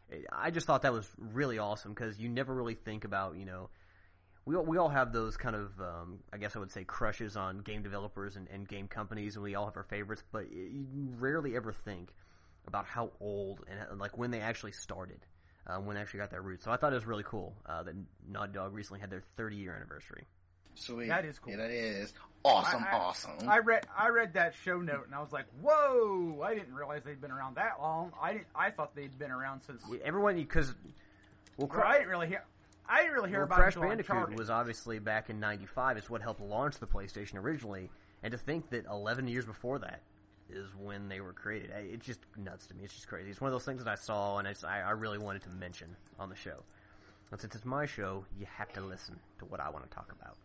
I just thought that was really awesome because you never really think about, you know, we all, we all have those kind of, um, I guess I would say, crushes on game developers and, and game companies, and we all have our favorites, but you rarely ever think about how old and like when they actually started, uh, when they actually got their roots. So I thought it was really cool uh, that Naughty Dog recently had their thirty year anniversary. Sweet. That is cool. Yeah, that is awesome. I, I, awesome. I read I read that show note and I was like, whoa! I didn't realize they'd been around that long. I didn't. I thought they'd been around since. Everyone, because well, well, I didn't really hear. I didn't really hear well, about Crash it until Bandicoot Uncharted. was obviously back in ninety-five. It's what helped launch the PlayStation originally, and to think that eleven years before that is when they were created. It's just nuts to me. It's just crazy. It's one of those things that I saw and I, just, I, I really wanted to mention on the show. And since it's my show, you have to listen to what I want to talk about.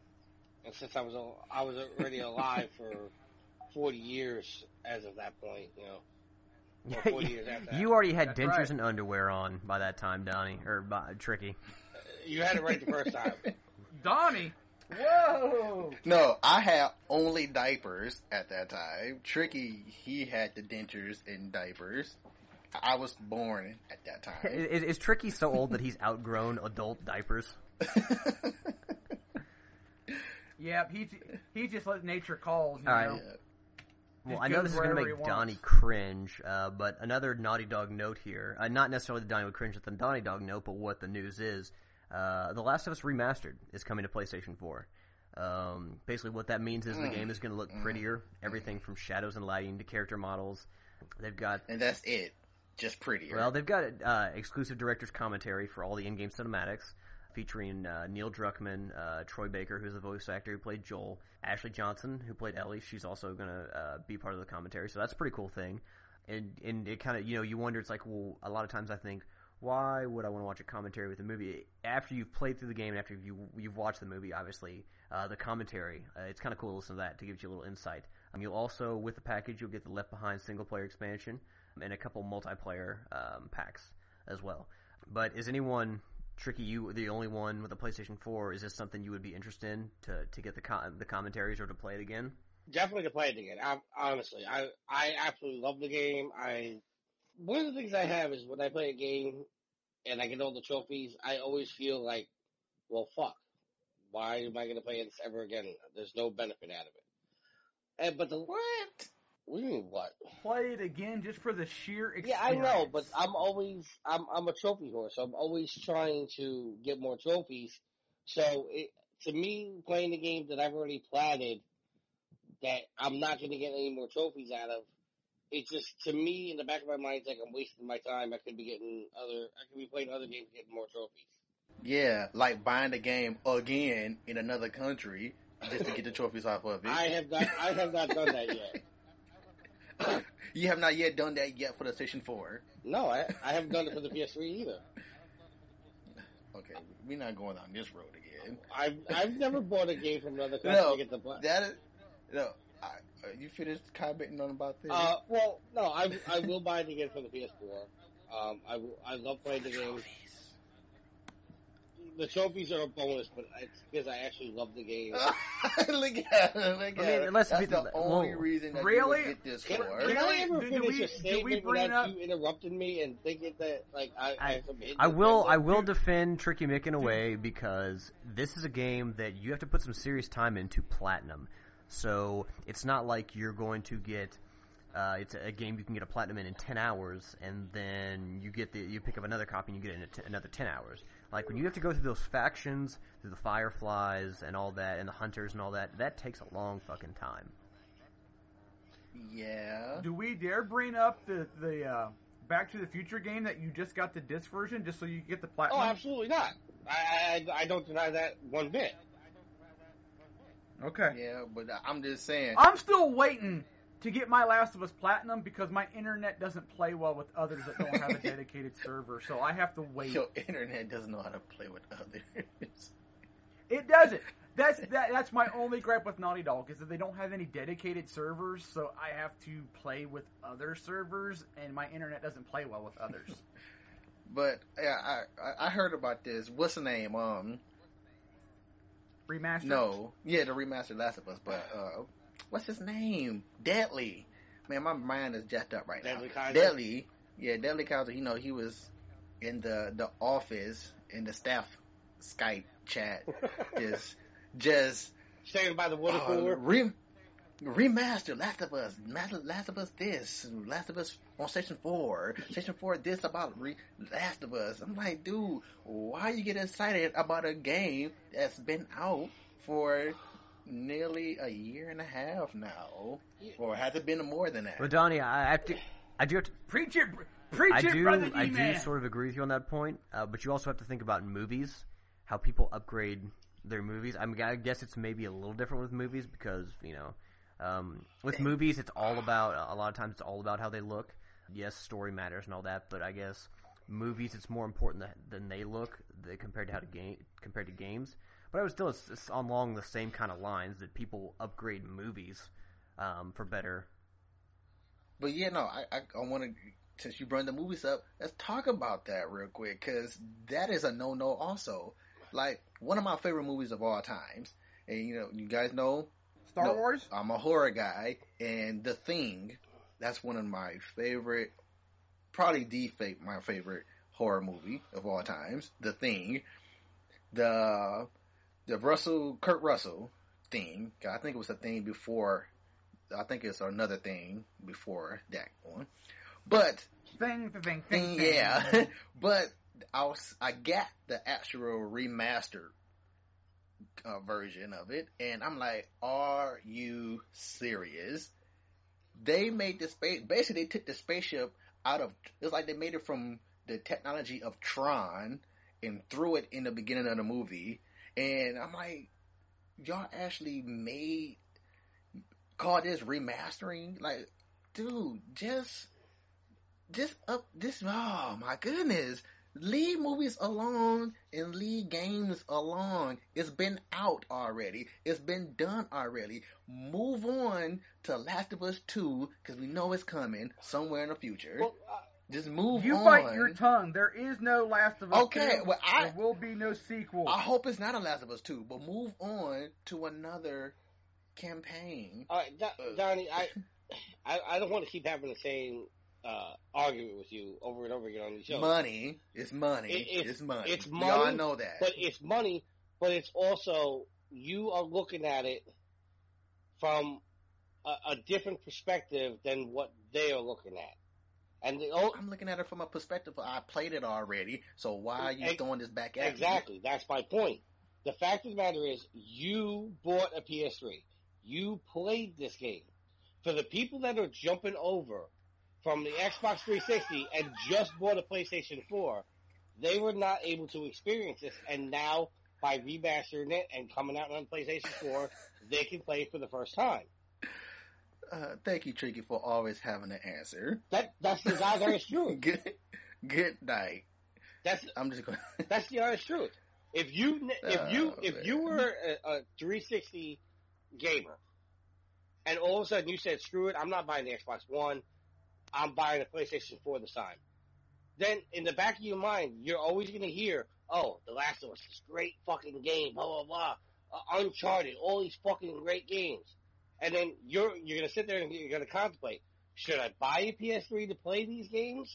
And since I was al- I was already alive for forty years as of that point, you know. Or forty years after that. You already had That's dentures right. and underwear on by that time, Donnie, or by, Tricky. You had it right the first time. Donnie. Whoa! No, I had only diapers at that time. Tricky, he had the dentures and diapers. I was born at that time. Is, is Tricky so old that he's outgrown adult diapers? Yeah, he he just let nature call. You All right. know? Yeah. Well, Just I know goes this is going to wherever make he Donnie wants. cringe, uh, but another Naughty Dog note here. Uh, not necessarily that Donnie would cringe at the Naughty Dog note, but what the news is. Uh, the Last of Us Remastered is coming to PlayStation four. Um, basically what that means is the Mm. game is going to look prettier. Everything from shadows and lighting to character models. They've got... And that's it. Just prettier. Well, they've got uh, exclusive director's commentary for all the in-game cinematics, featuring uh, Neil Druckmann, uh, Troy Baker, who's the voice actor who played Joel, Ashley Johnson, who played Ellie. She's also going to uh, be part of the commentary, so that's a pretty cool thing. And and it kind of, you know, you wonder, it's like, well, a lot of times I think, why would I want to watch a commentary with a movie? After you've played through the game and after you, you've watched the movie, obviously, uh, the commentary, uh, it's kind of cool to listen to that to give you a little insight. Um, you'll also, with the package, you'll get the Left Behind single-player expansion and a couple multiplayer um, packs as well. But is anyone, Tricky, you the only one with a PlayStation four, is this something you would be interested in to, to get the com- the commentaries or to play it again? Definitely to play it again. I, honestly, I I absolutely love the game. I one of the things I have is when I play a game and I get all the trophies, I always feel like, well, fuck, why am I going to play this ever again? There's no benefit out of it. And but the what? What do you mean what? Play it again just for the sheer experience. Yeah, I know, but I'm always I'm I'm a trophy horse. So I'm always trying to get more trophies. So it, to me, playing the game that I've already platted, that I'm not going to get any more trophies out of, it's just, to me, in the back of my mind, it's like I'm wasting my time. I could be getting other, I could be playing other games, getting more trophies. Yeah, like buying the game again in another country just to get the trophies off of it. I have not, I have not done that yet. You have not yet done that yet for the Station four. No, I, I haven't done it for the P S three either. Okay, we're not going down this road again. I've, I've never bought a game from another country No, to get the play. that is, no, I, uh, you finished commenting on about this? Uh, well, no, I, I will buy it again for the P S four. Um, I, will- I love playing the game. The trophies are a bonus, but it's because I actually love the game. look at it, look at I mean, it. let's That's be- the only whoa. reason that Really? you would get this Can, for. can I ever Do- do finish we- a do we statement bring without up- you interrupting me and thinking that, like, I, I, I, have some hidden I will I agenda? will defend Tricky Mick in a way because this is a game that you have to put some serious time into platinum. So it's not like you're going to get uh, it's a game you can get a platinum in in ten hours, and then you get the you pick up another copy and you get it in a t- another ten hours. Like when you have to go through those factions, through the Fireflies and all that, and the Hunters and all that, that takes a long fucking time. Yeah. Do we dare bring up the the uh, Back to the Future game that you just got the disc version just so you get the Oh, platinum? absolutely not. I, I I don't deny that one bit. Okay. Yeah, but I'm just saying. I'm still waiting to get my Last of Us Platinum because my internet doesn't play well with others that don't have a dedicated server, so I have to wait. Your internet doesn't know how to play with others. It doesn't. That's that, that's my only gripe with Naughty Dog is that they don't have any dedicated servers, so I have to play with other servers, and my internet doesn't play well with others. But yeah, I I- I heard about this. What's the name? Um, Remastered? no, yeah, the remastered Last of Us. But uh, what's his name? Deadly. Man, my mind is jacked up right Deadly now. Kaiser? Deadly. Yeah, Deadly Kaiser. You know, he was in the the office in the staff Skype chat, just just Standing by the water uh, cooler. re, remaster Last of Us, Last Last of Us this, Last of Us on Station Four, Station Four this about re, Last of Us. I'm like, dude, why you get excited about a game that's been out for nearly a year and a half now, or has it been more than that? Well, Donnie, I have to, I do have to, Preach it, preach I it, do, brother I D-Man. do sort of agree with you on that point. Uh, but you also have to think about movies, how people upgrade their movies. I mean, I guess it's maybe a little different with movies because you know, um, with movies it's all about a lot of times it's all about how they look. Yes, story matters and all that, but I guess movies it's more important that, than they look they, compared to how to game compared to games. But I would still it's, it's along the same kind of lines that people upgrade movies um, for better. But yeah, no, I I, I want to. Since you brought the movies up, let's talk about that real quick, because that is a no-no also. Like, one of my favorite movies of all times, and you know, you guys know, Star no, Wars? I'm a horror guy, and The Thing, that's one of my favorite, probably the fa- my favorite horror movie of all times, The Thing. The, the Russell, Kurt Russell Thing, I think it was a thing before, I think it's another thing before that one. But Thing, the thing, thing, thing. yeah, but I was I got the actual remastered uh, version of it, and I'm like, are you serious? They made the space. Basically, they took the spaceship out of. It's like they made it from the technology of Tron and threw it in the beginning of the movie, and I'm like, y'all actually made call this remastering? Like, dude, just. Just up this, oh my goodness. Leave movies alone and leave games alone. It's been out already. It's been done already. Move on to Last of Us two, because we know it's coming somewhere in the future. Well, uh, Just move You on. bite your tongue. There is no Last of Us Okay, two. well, I- There will be no sequel. I hope it's not a Last of Us two, but move on to another campaign. all right, Do- Donnie, I, I I don't want to keep having the same uh, argument with you over and over again on these shows. Money. It's money. It- it's- it's money. it's We all money, know that. But it's money, but it's also, you are looking at it from a, a different perspective than what they are looking at. And the, oh, I'm looking at it from a perspective of I played it already, so why are you Ex- throwing this back at me? exactly, that's my point. The fact of the matter is, you bought a P S three. You played this game. For the people that are jumping over from the Xbox three sixty and just bought a PlayStation four, they were not able to experience this, and now by remastering it and coming out on PlayStation four, they can play it for the first time. Uh, thank you, Tricky, for always having an answer. That that's the honest truth. Good, good night. That's I'm just going. that's the honest truth. If you if you Oh, if man. you were a, a three sixty gamer, and all of a sudden you said, "Screw it, I'm not buying the Xbox One. I'm buying a PlayStation four this time." Then in the back of your mind, you're always going to hear, "Oh, The Last of Us, this great fucking game, blah blah blah, uh, Uncharted, all these fucking great games." And then you're you're going to sit there and you're going to contemplate, should I buy a P S three to play these games,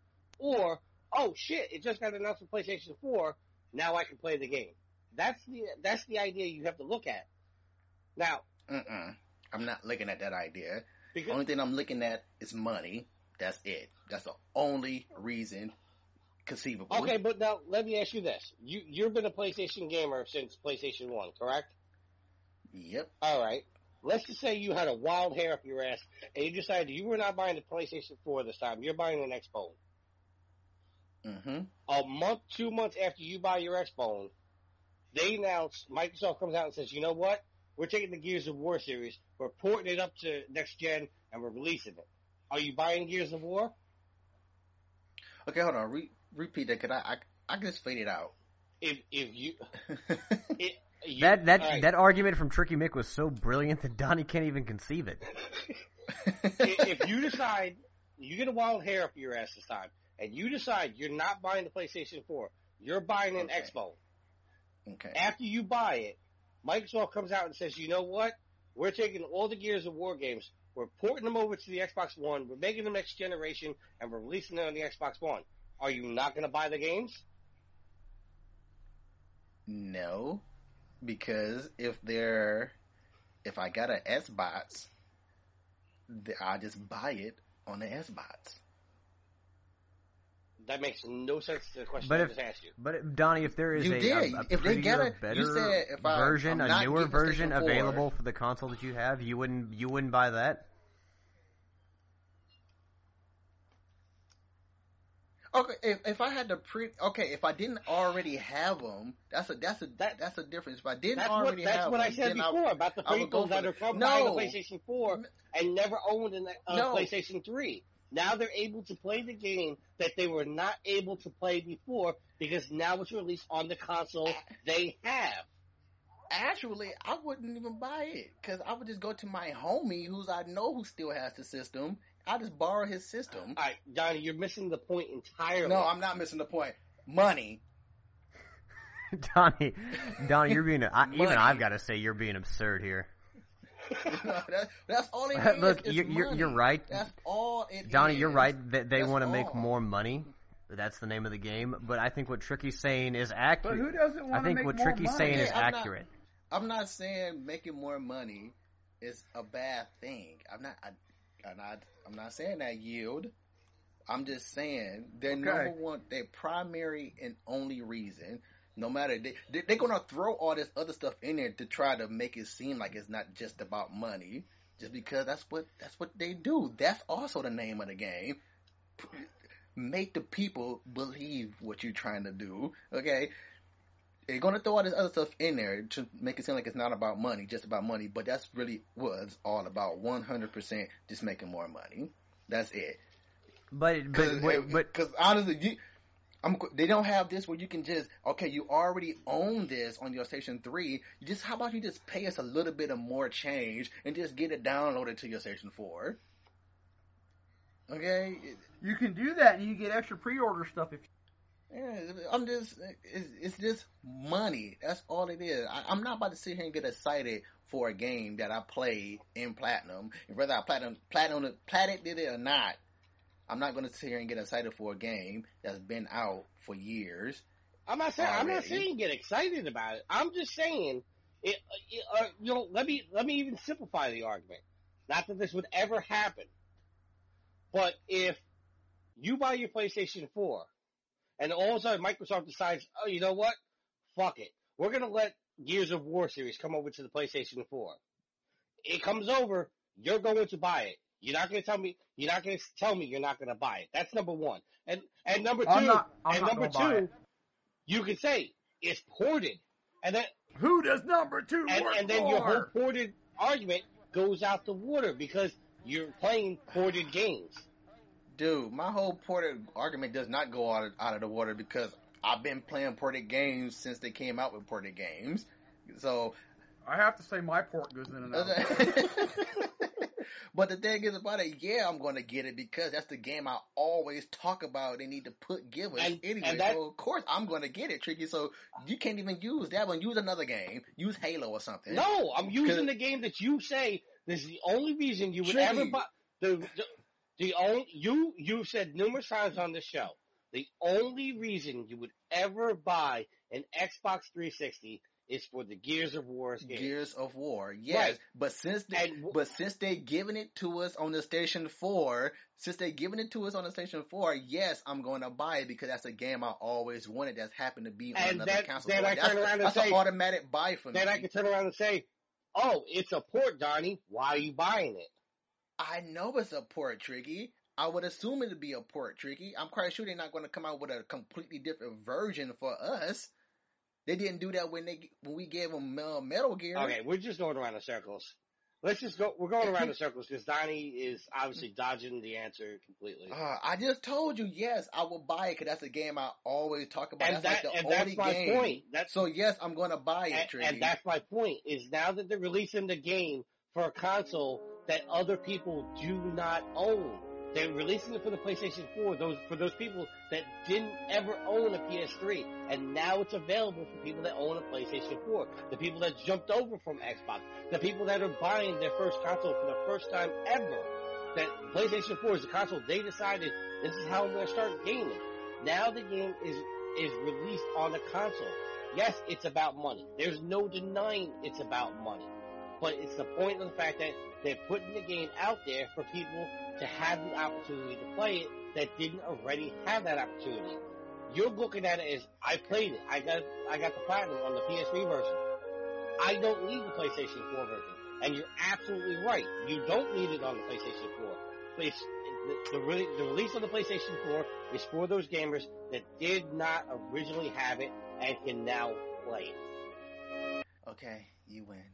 or oh shit, it just got announced for PlayStation four, now I can play the game. That's the that's the idea you have to look at. Now, Mm-mm. I'm not looking at that idea. The because only thing I'm looking at is money. That's it. That's the only reason conceivable. okay, but now let me ask you this: you you've been a PlayStation gamer since PlayStation one, correct? Yep. All right. let's just say you had a wild hair up your ass, and you decided you were not buying the PlayStation four this time. You're buying an Xbone. Mm-hmm. A month, two months after you buy your Xbone, they announce, Microsoft comes out and says, you know what? We're taking the Gears of War series, we're porting it up to next gen, and we're releasing it. Are you buying Gears of War? Okay, hold on. Re- repeat that, because I, I, I just faded out. If if you... it, you that that right. that argument from Tricky Mick was so brilliant that Donnie can't even conceive it. If you decide, you get a wild hair up your ass this time, and you decide you're not buying the PlayStation four, you're buying an Okay. Xbox. Okay. After you buy it, Microsoft comes out and says, you know what? We're taking all the Gears of War games, we're porting them over to the Xbox One, we're making them next generation, and we're releasing them on the Xbox One. Are you not going to buy the games? No, because if they're, if I got an Xbox, th- I'll just buy it on the Xbox. That makes no sense to the question But I if, just asked you. but if, Donnie, if there is You a, did. a, a If they prettier, get a- better you said if I- version, I'm a not newer getting version PlayStation four. available for the console that you have, you wouldn't you wouldn't buy that? Okay, if if I had to pre, okay, if I didn't already have them, that's a that's a That- that's a difference. If I didn't That's what, already that's have what them, I said then before about the I would go people for that the- are from No. buying the PlayStation four N- and never owned a uh, No. PlayStation three. Now they're able to play the game that they were not able to play before because now it's released on the console they have. Actually, I wouldn't even buy it because I would just go to my homie, who's I know who still has the system. I just borrow his system. All right, Johnny, you're missing the point entirely. No, I'm not missing the point. Money. Donnie, Donnie, you're being I, even Money. I've got to say you're being absurd here. No, that, that's all it is. Look, It's you're, you're money. you're right, That's all it Donnie. is. You're right that they That's want to make all. more money. That's the name of the game. But I think what Tricky's saying is But accurate. who doesn't I want to think make what more Tricky's money? saying is Yeah, I'm not- accurate. I'm not saying making more money is a bad thing. I'm not. I, I'm not. I'm not saying that yield. I'm just saying their Okay. number one, their primary and only reason. No matter they, they they're gonna throw all this other stuff in there to try to make it seem like it's not just about money, just because that's what that's what they do. That's also the name of the game. Make the people believe what you're trying to do. Okay. They're gonna throw all this other stuff in there to make it seem like it's not about money, just about money. But that's really what it's all about. one hundred percent just making more money. That's it. But but wait, but Because honestly, you, I'm, they don't have this where you can just okay, you already own this on your Station Three. You just how about you just pay us a little bit of more change and just get it downloaded to your Station Four? Okay. You can do that, and you get extra pre-order stuff if. Yeah, I'm just, it's, it's just money. That's all it is. I, I'm not about to sit here and get excited for a game that I played in Platinum. And whether I platinum, platinum, platinum did it or not, I'm not going to sit here and get excited for a game that's been out for years. I'm not saying I'm not Already. saying get excited about it. I'm just saying it. it uh, you know, let me let me even simplify the argument. Not that this would ever happen, but if you buy your PlayStation four, and all of a sudden Microsoft decides, oh, you know what? Fuck it. We're going to let Gears of War series come over to the PlayStation four. It comes over, you're going to buy it. You're not going to tell me, you're not going to tell me you're not going to buy it. That's number one. And, and number two, I'm not- I'm and not number gonna buy two, it. you can say it's ported. And then, Who does number two and, work and then for? your whole ported argument goes out the water because you're playing ported games. Dude, my whole ported argument does not go out of, out of the water because I've been playing ported games since they came out with ported games. So, I have to say my port goes in and out. but the thing is about it, yeah, I'm going to get it because that's the game I always talk about. They need to put give us And- anyway. and that- So of course I'm going to get it, Tricky. So you can't even use that one. Use another game. Use Halo or something. No, I'm using Cause- the game that you say this is the only reason you would Tricky. ever buy. The, the, the only, you, you've said numerous times on this show, the only reason you would ever buy an Xbox three sixty is for the Gears of War game. Gears of War, yes, Right. but since they, And w- but since they giving it to us on the Station Four, since they giving it to us on the Station Four, yes, I'm going to buy it because that's a game I always wanted. That's happened to be on And another then- console. then So I that's turn around and that's say- an automatic buy for me. Then I can turn around and say, oh, it's a port, Donnie. Why are you buying it? I know it's a port, Tricky. I would assume it'd be a port, Tricky. I'm quite sure they're not going to come out with a completely different version for us. They didn't do that when they when we gave them uh, Metal Gear. Okay, we're just going around in circles. Let's just go. We're going around in circles because Donnie is obviously dodging the answer completely. Uh, I just told you, yes, I will buy it because that's a game I always talk about. And that's that, like the and only that's my game. point. That's So yes, I'm going to buy it, and, Tricky. and that's my point. Is now that they're releasing the game for a console that other people do not own. They're releasing it for the PlayStation four, those for those people that didn't ever own a P S three, and now it's available for people that own a PlayStation four, the people that jumped over from Xbox, the people that are buying their first console for the first time ever. That PlayStation four is the console they decided this is how I'm going to start gaming. Now the game is is released on the console. Yes, it's about money. There's no denying it's about money, but it's the point of the fact that they're putting the game out there for people to have the opportunity to play it that didn't already have that opportunity. You're looking at it as, I played it. I got I got the platinum on the P S three version. I don't need the PlayStation four version. And you're absolutely right. You don't need it on the PlayStation four. It's, the, the, re- the release of the PlayStation four is for those gamers that did not originally have it and can now play it. Okay, you win.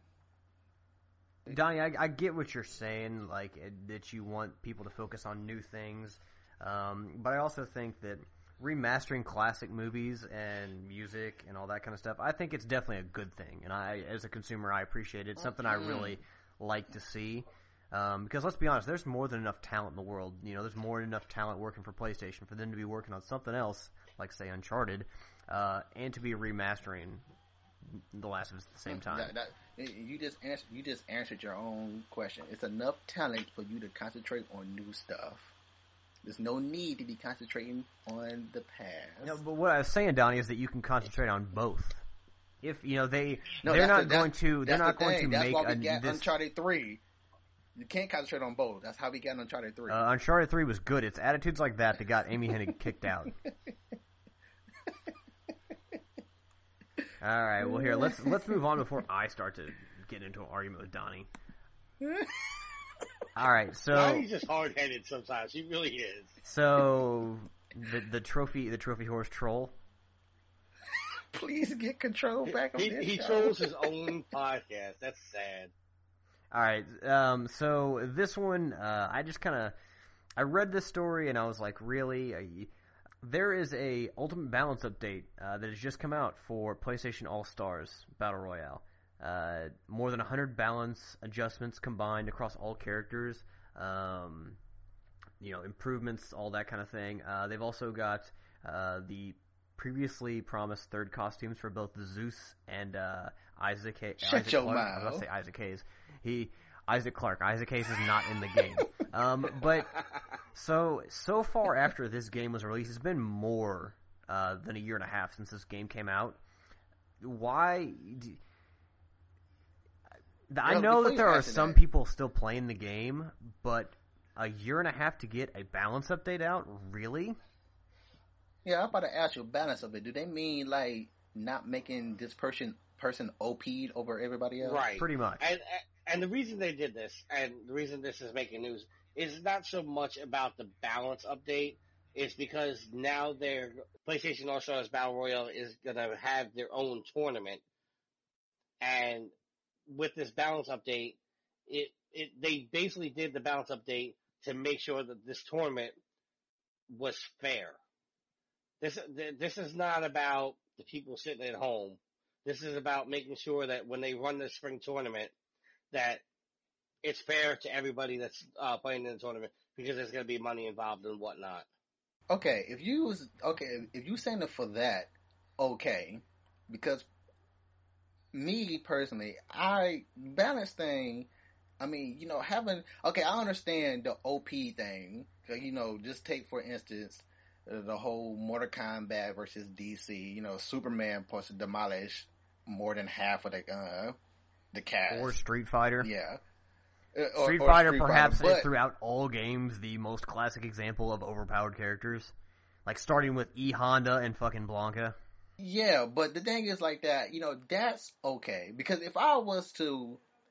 Donnie, I, I get what you're saying, like uh, that you want people to focus on new things, um, but I also think that remastering classic movies and music and all that kind of stuff, I think it's definitely a good thing, and I, as a consumer, I appreciate it. It's something I really like to see, um, because let's be honest, there's more than enough talent in the world. You know, there's more than enough talent working for PlayStation for them to be working on something else, like say Uncharted, uh, and to be remastering The Last of Us at the same time. That, that, you just answered, you just answered your own question. It's enough talent for you to concentrate on new stuff. There's no need to be concentrating on the past. No, but what I was saying, Donnie, is that you can concentrate on both. If you know they no, they're not the, going to they're not the going thing. to that's make why we a, got this, Uncharted three. You can't concentrate on both. That's how we got Uncharted three. Uh, Uncharted three was good. It's attitudes like that that got Amy Hennig kicked out. All right, well here let's let's move on before I start to get into an argument with Donnie. All right, so Donnie's just hard headed sometimes. He really is. So the the trophy the trophy horse troll. Please get control back on he, this he show. trolls his own podcast. That's sad. All right, um, so this one uh, I just kind of I read this story and I was like, really. I, There is a Ultimate Balance update uh, that has just come out for PlayStation All-Stars Battle Royale. Uh, more than one hundred balance adjustments combined across all characters. Um, you know, improvements, all that kind of thing. Uh, they've also got uh, the previously promised third costumes for both Zeus and uh, Isaac. Hay- Shut Isaac your Clarke. mouth. I was about to say Isaac Hayes. He Isaac Clarke. Isaac Hayes is not in the game. Um, but so so far after this game was released, it's been more uh, than a year and a half since this game came out. Why? Do, I Well, know before that you there are answer some that- people still playing the game, but a year and a half to get a balance update out, really? Yeah, I'm about to ask you a balance of it. Do they mean like not making this person person O P'd over everybody else? Right. Pretty much. And and the reason they did this, and the reason this is making news, is not so much about the balance update. It's because now their PlayStation All Stars Battle Royale is gonna have their own tournament, and with this balance update, it it they basically did the balance update to make sure that this tournament was fair. This this is not about the people sitting at home. This is about making sure that when they run the spring tournament, that it's fair to everybody that's uh, playing in the tournament, because there's going to be money involved and whatnot. Okay, if you was okay, if you saying it for that, okay, because me personally, I balance thing. I mean, you know, having okay, I understand the O P thing. You know, just take for instance the whole Mortal Kombat versus D C. You know, Superman supposed to demolish more than half of the uh, the cast. Or Street Fighter. Yeah. Uh, or- Street or Fighter, Street perhaps, Fighter, is but- throughout all games the most classic example of overpowered characters. Like, starting with E. Honda and fucking Blanca. Yeah, but the thing is like that, you know, that's okay. Because if I was to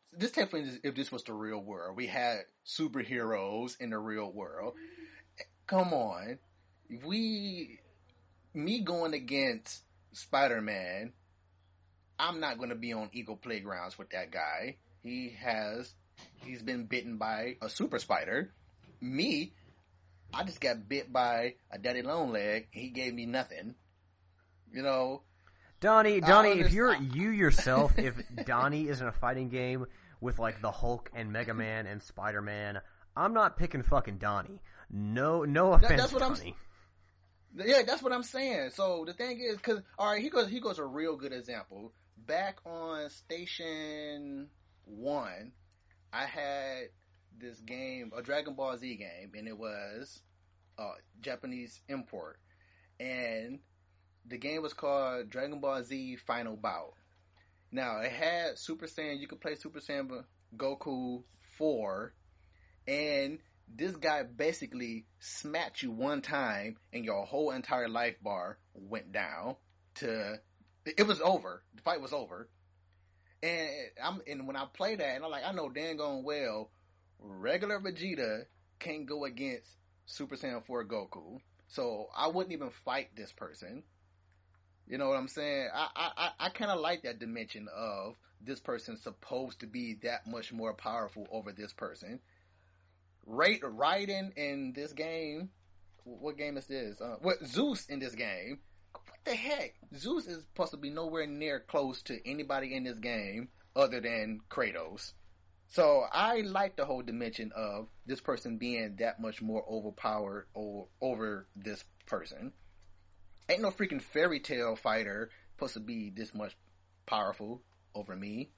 This technically is if this was the real world. We had superheroes in the real world. Come on. We, me going against Spider-Man, I'm not going to be on equal playgrounds with that guy. He has, he's been bitten by a super spider. Me, I just got bit by a daddy long leg. He gave me nothing. You know, Donnie, Donnie, if you're I, you yourself, if Donnie is in a fighting game with like the Hulk and Mega Man and Spider Man, I'm not picking fucking Donnie. No, no offense, that, that's what Donnie. I'm. Yeah, that's what I'm saying. So the thing is, because all right, he goes, he goes a real good example. Back on Station One, I had this game, a Dragon Ball Z game, and it was uh, Japanese import, and the game was called Dragon Ball Z Final Bout. Now, it had Super Saiyan, you could play Super Saiyan Goku four, and this guy basically smacked you one time, and your whole entire life bar went down to, it was over. The fight was over. And I'm, and when I play that, and I'm like, I know dang gone well, regular Vegeta can't go against Super Saiyan four Goku. So I wouldn't even fight this person. You know what I'm saying? I I, I kind of like that dimension of this person supposed to be that much more powerful over this person. Right, Raiden in this game, what game is this? Uh, what Zeus in this game? What the heck? Zeus is supposed to be nowhere near close to anybody in this game other than Kratos. So I like the whole dimension of this person being that much more overpowered over, over this person. Ain't no freaking fairy tale fighter supposed to be this much powerful over me.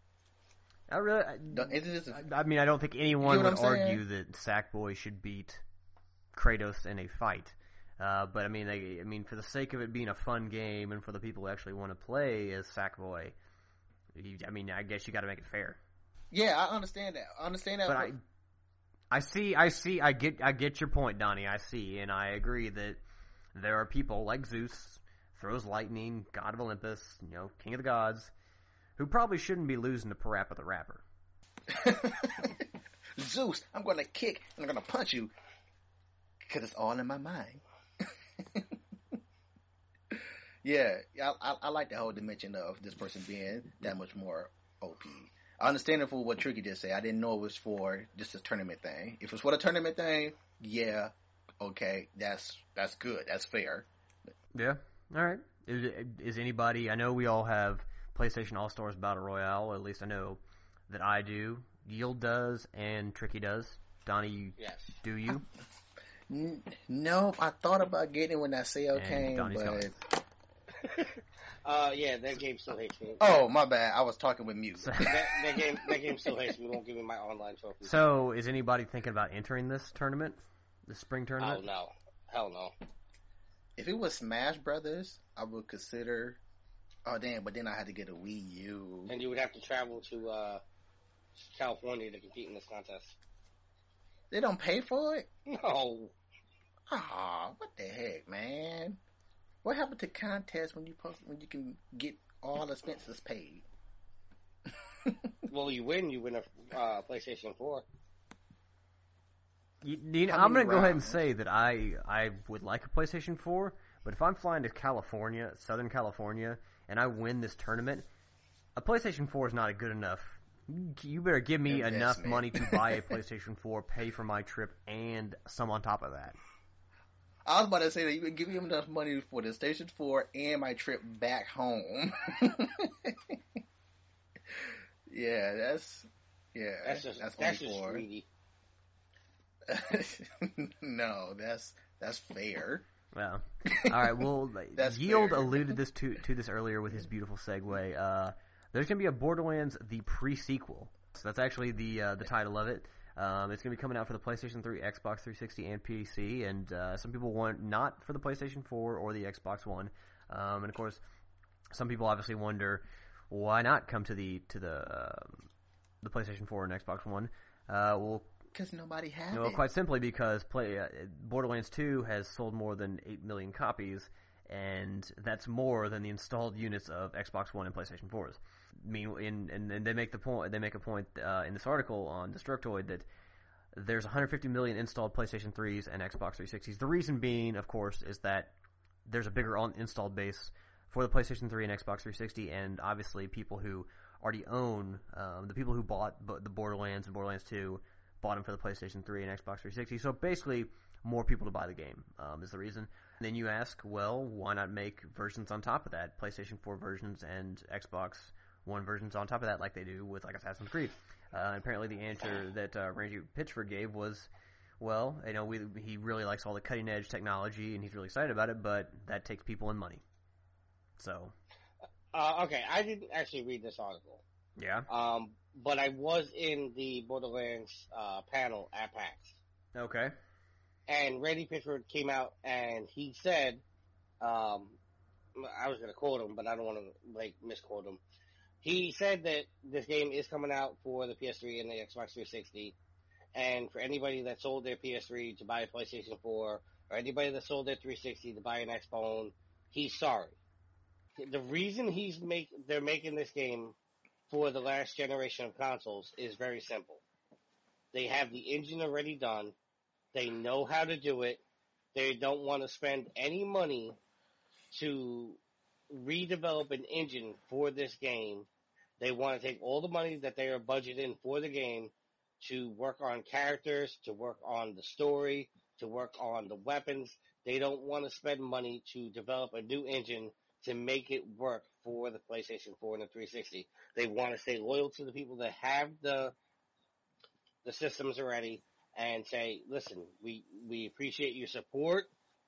I really, I, a, I mean, I don't think anyone you know would argue that Sackboy should beat Kratos in a fight. Uh, but I mean, they, I mean, for the sake of it being a fun game and for the people who actually want to play as Sackboy, you, I mean, I guess you got to make it fair. Yeah, I understand that. I understand that. But I, I see, I see, I get, I get your point, Donnie. I see, and I agree that there are people like Zeus, throws lightning, god of Olympus, you know, king of the gods, who probably shouldn't be losing to Parappa the Rapper. Zeus, I'm going to kick and I'm going to punch you because it's all in my mind. yeah, I, I, I like the whole dimension of this person being that much more O P. I understand it for what Tricky just said. I didn't know it was for just a tournament thing. If it was for the tournament thing, yeah, okay, that's that's good. That's fair. Yeah, all right. Is, is anybody, I know we all have PlayStation All-Stars Battle Royale, or at least I know that I do. Yield does, and Tricky does. Donnie, yes. Do you? N- no, I thought about getting it when that sale And came, Donnie's but... uh, yeah, that game still hates me. Oh, my bad. I was talking with mute. that, that game that game still hates me. Won't give me my online trophy. So, is anybody thinking about entering this tournament? The spring tournament? Oh, no. Hell no. If it was Smash Brothers, I would consider... Oh, damn, but then I had to get a Wii U. And you would have to travel to uh, California to compete in this contest. They don't pay for it? No. Aw, what the heck, man? What happened to contests when you post, when you can get all expenses paid? Well, you win. You win a uh, PlayStation four. You, you know, How I'm going many to go ahead and rounds? say that I, I would like a PlayStation four, but if I'm flying to California, Southern California, and I win this tournament, a PlayStation four is not good enough. You better give me enough Investment. money to buy a PlayStation four, pay for my trip, and some on top of that. I was about to say that you would give me enough money for the Station four and my trip back home. yeah, that's... Yeah, That's just that's, that's just twenty-four. greedy. No, that's that's fair. Well, all right. Well, That's Yield fair. alluded this to to this earlier with his beautiful segue. Uh, there's going to be a Borderlands the pre-sequel. So that's actually the uh, the title of it. Um, it's going to be coming out for the PlayStation three, Xbox three sixty, and P C. And uh, some people want not for the PlayStation four or the Xbox One. Um, and of course, some people obviously wonder why not come to the to the uh, the PlayStation four and Xbox One. Uh, well. Because nobody has No, it. quite simply because play, uh, Borderlands two has sold more than eight million copies, and that's more than the installed units of Xbox One and PlayStation fours. mean, in, and, and they make the point. They make a point uh, in this article on Destructoid that there's one hundred fifty million installed PlayStation threes and Xbox three sixties. The reason being, of course, is that there's a bigger on installed base for the PlayStation three and Xbox three sixty, and obviously people who already own um, the people who bought the Borderlands and Borderlands two bought them for the PlayStation three and Xbox three sixty. So basically, more people to buy the game um, is the reason. And then you ask, well, why not make versions on top of that? PlayStation four versions and Xbox One versions on top of that, like they do with like Assassin's Creed. Uh, and apparently, the answer that uh, Randy Pitchford gave was, well, you know, we, he really likes all the cutting edge technology and he's really excited about it, but that takes people and money. So, uh, okay, I didn't actually read this article. Yeah. Um, but I was in the Borderlands uh, panel at PAX. Okay. And Randy Pitchford came out and he said, um, I was going to quote him, but I don't want to like misquote him. He said that this game is coming out for the P S three and the Xbox three sixty, and for anybody that sold their P S three to buy a PlayStation four, or anybody that sold their three sixty to buy an Xbox, he's sorry. The reason he's make they're making this game for the last generation of consoles is very simple. They have the engine already done. They know how to do it. They don't want to spend any money to redevelop an engine for this game. They want to take all the money that they are budgeting for the game to work on characters, to work on the story, to work on the weapons. They don't want to spend money to develop a new engine to make it work for the PlayStation four and the three sixty. They want to stay loyal to the people that have the the systems already and say, listen, we, we appreciate your support,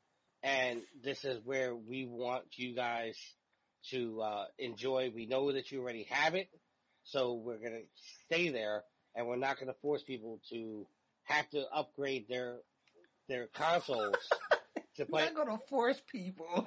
and this is where we want you guys to uh, enjoy. We know that you already have it, so we're going to stay there, and we're not going to force people to have to upgrade their their consoles to play. You're not going to force people.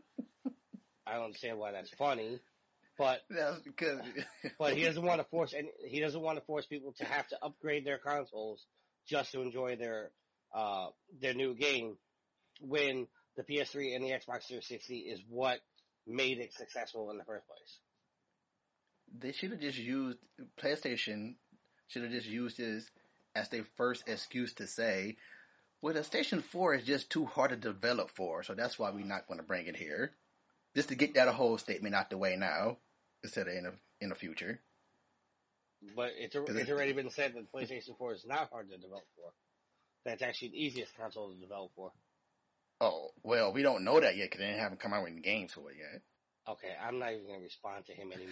I don't understand why that's funny, but that's because. But he doesn't want to force any. He doesn't want to force people to have to upgrade their consoles just to enjoy their uh, their new game. When the P S three and the Xbox three sixty is what made it successful in the first place. They should have just used PlayStation. Should have just used this as their first excuse to say, "Well, the Station Four is just too hard to develop for, so that's why we're not going to bring it here." Just to get that whole statement out the way now, instead of in the in the future. But it's, a, it's already been said that PlayStation four is not hard to develop for. That's actually the easiest console to develop for. Oh, well, we don't know that yet because they haven't come out with any games for it yet. Okay, I'm not even going to respond to him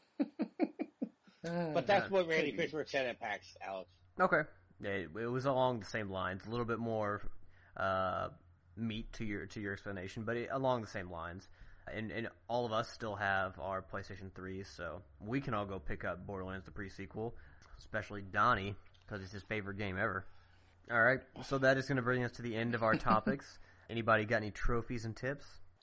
anymore. But that's what Randy Pitchford said at PAX, Alex. Okay. Yeah, it, it was along the same lines, a little bit more uh, meat to your to your explanation, but it, along the same lines. And, and all of us still have our PlayStation threes, so we can all go pick up Borderlands the pre-sequel, especially Donnie, because it's his favorite game ever. All right, so that is going to bring us to the end of our topics. Anybody got any trophies and tips?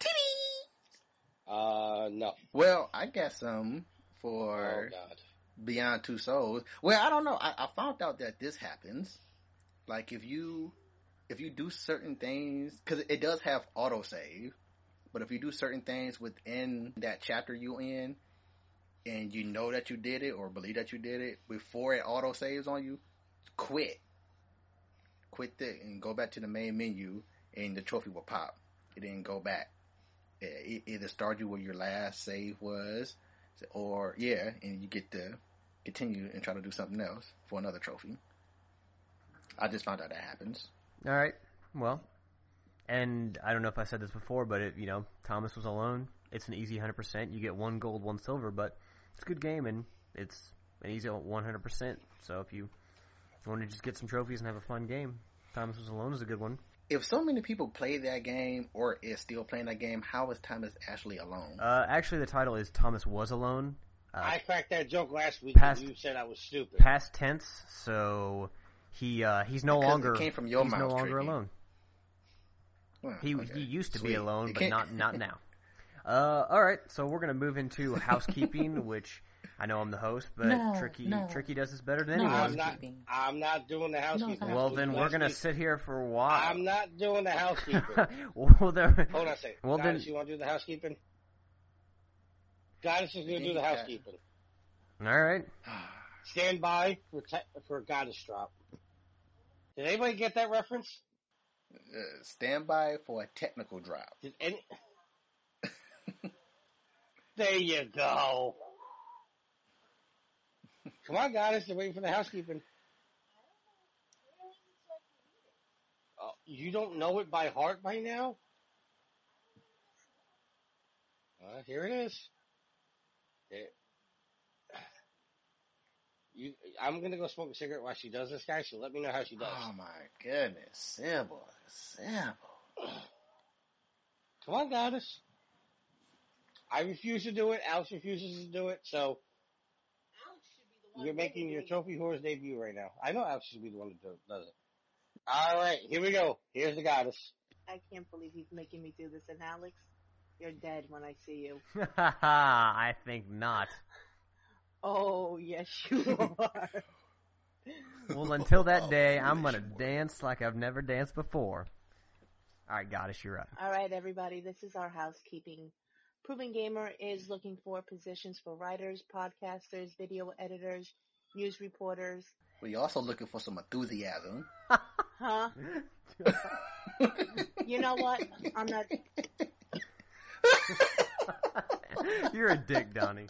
Uh, no. Well, I got some for oh, God. Beyond Two Souls. Well, I don't know. I, I found out that this happens. Like, if you if you do certain things, because it does have autosave, but if you do certain things within that chapter you in, and you know that you did it or believe that you did it before it auto saves on you, quit. Quit it and go back to the main menu, and the trophy will pop. It didn't go back. It either start you where your last save was, or yeah, and you get to continue and try to do something else for another trophy. I just found out that happens. All right. Well. And I don't know if I said this before, but it, you know, Thomas Was Alone. It's an easy one hundred percent. You get one gold, one silver, but it's a good game, and it's an easy one hundred percent. So if you want to just get some trophies and have a fun game, Thomas Was Alone is a good one. If so many people play that game or is still playing that game, how is Thomas actually alone? Uh, actually, the title is Thomas Was Alone. Uh, I cracked that joke last week, past, and you said I was stupid. Past tense, so he uh, he's no because longer it came from your he's mouth, no longer Tricky. alone. Well, he okay. he used to Sweet. be alone, It but can't- not not now. Uh, all right, so we're gonna move into housekeeping, which I know I'm the host, but No, Tricky no. Tricky does this better than No, anyone. I'm not, I'm not doing the housekeeping. No, Well, then we're Last gonna week- sit here for a while. I'm not doing the housekeeping. well, there. Hold on a second. Well, Goddess, then- you want to do the housekeeping? Goddess is going to do the Yeah. housekeeping. All right. Stand by for te- for Goddess Drop. Did anybody get that reference? Uh, stand by for a technical drop. Did any? There you go. Come on, Goddess. They're waiting for the housekeeping. Oh, you don't know it by heart by now? Uh, here it is. It, you, I'm gonna go smoke a cigarette while she does this, guys. So let me know how she does. Oh my goodness, Sybil, Sybil. Come on, Goddess. I refuse to do it. Alex refuses to do it. So you're making your Trophy Horse debut right now. I know Alex should be the one that do- does it. All right, here we go. Here's the Goddess. I can't believe he's making me do this. And Alex, you're dead when I see you. I think not. Oh, yes, you are. Well, until that day, I'm going to dance like I've never danced before. All right, Goddess, you're up. All right, everybody, this is our housekeeping. Proven Gamer is looking for positions for writers, podcasters, video editors, news reporters. We're also looking for some enthusiasm. Huh? You know what? I'm not... You're a dick, Donnie.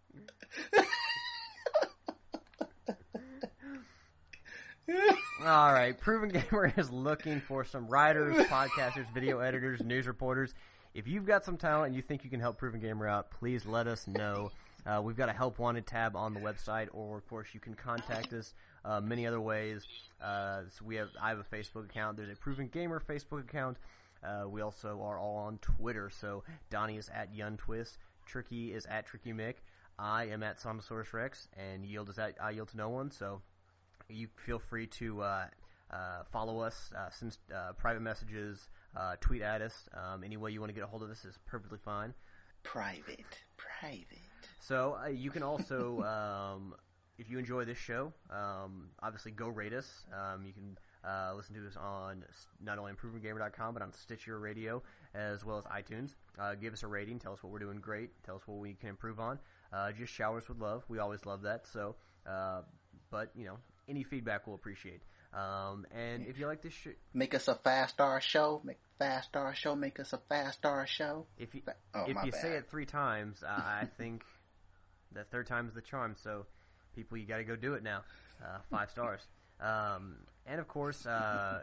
All right, Proven Gamer is looking for some writers, podcasters, video editors, news reporters. If you've got some talent and you think you can help Proven Gamer out, please let us know. Uh, we've got a Help Wanted tab on the website, or, of course, you can contact us uh, many other ways. Uh, so we have, I have a Facebook account. There's a Proven Gamer Facebook account. Uh, we also are all on Twitter. So Donnie is at YunTwist. Tricky is at Tricky Mick. I am at Sonosaurus Rex, and Yield is at I Yield to No One. So you feel free to uh, uh, follow us, uh, send uh, private messages, uh, tweet at us. Um, any way you want to get a hold of us is perfectly fine. Private, private. So uh, you can also, um, if you enjoy this show, um, obviously go rate us. Um, you can uh, listen to us on not only on proven gamer dot com, but on Stitcher Radio, as well as iTunes. Uh, give us a rating. Tell us what we're doing great. Tell us what we can improve on. Uh, just shower us with love. We always love that. So, uh, but, you know, any feedback we'll appreciate. Um, and if you like this show, make us a five star show. Make five star show. Make us a five star show. If you oh, if you bad. say it three times, uh, I think the third time is the charm. So, people, you got to go do it now. Uh, five stars. Um, and of course, uh,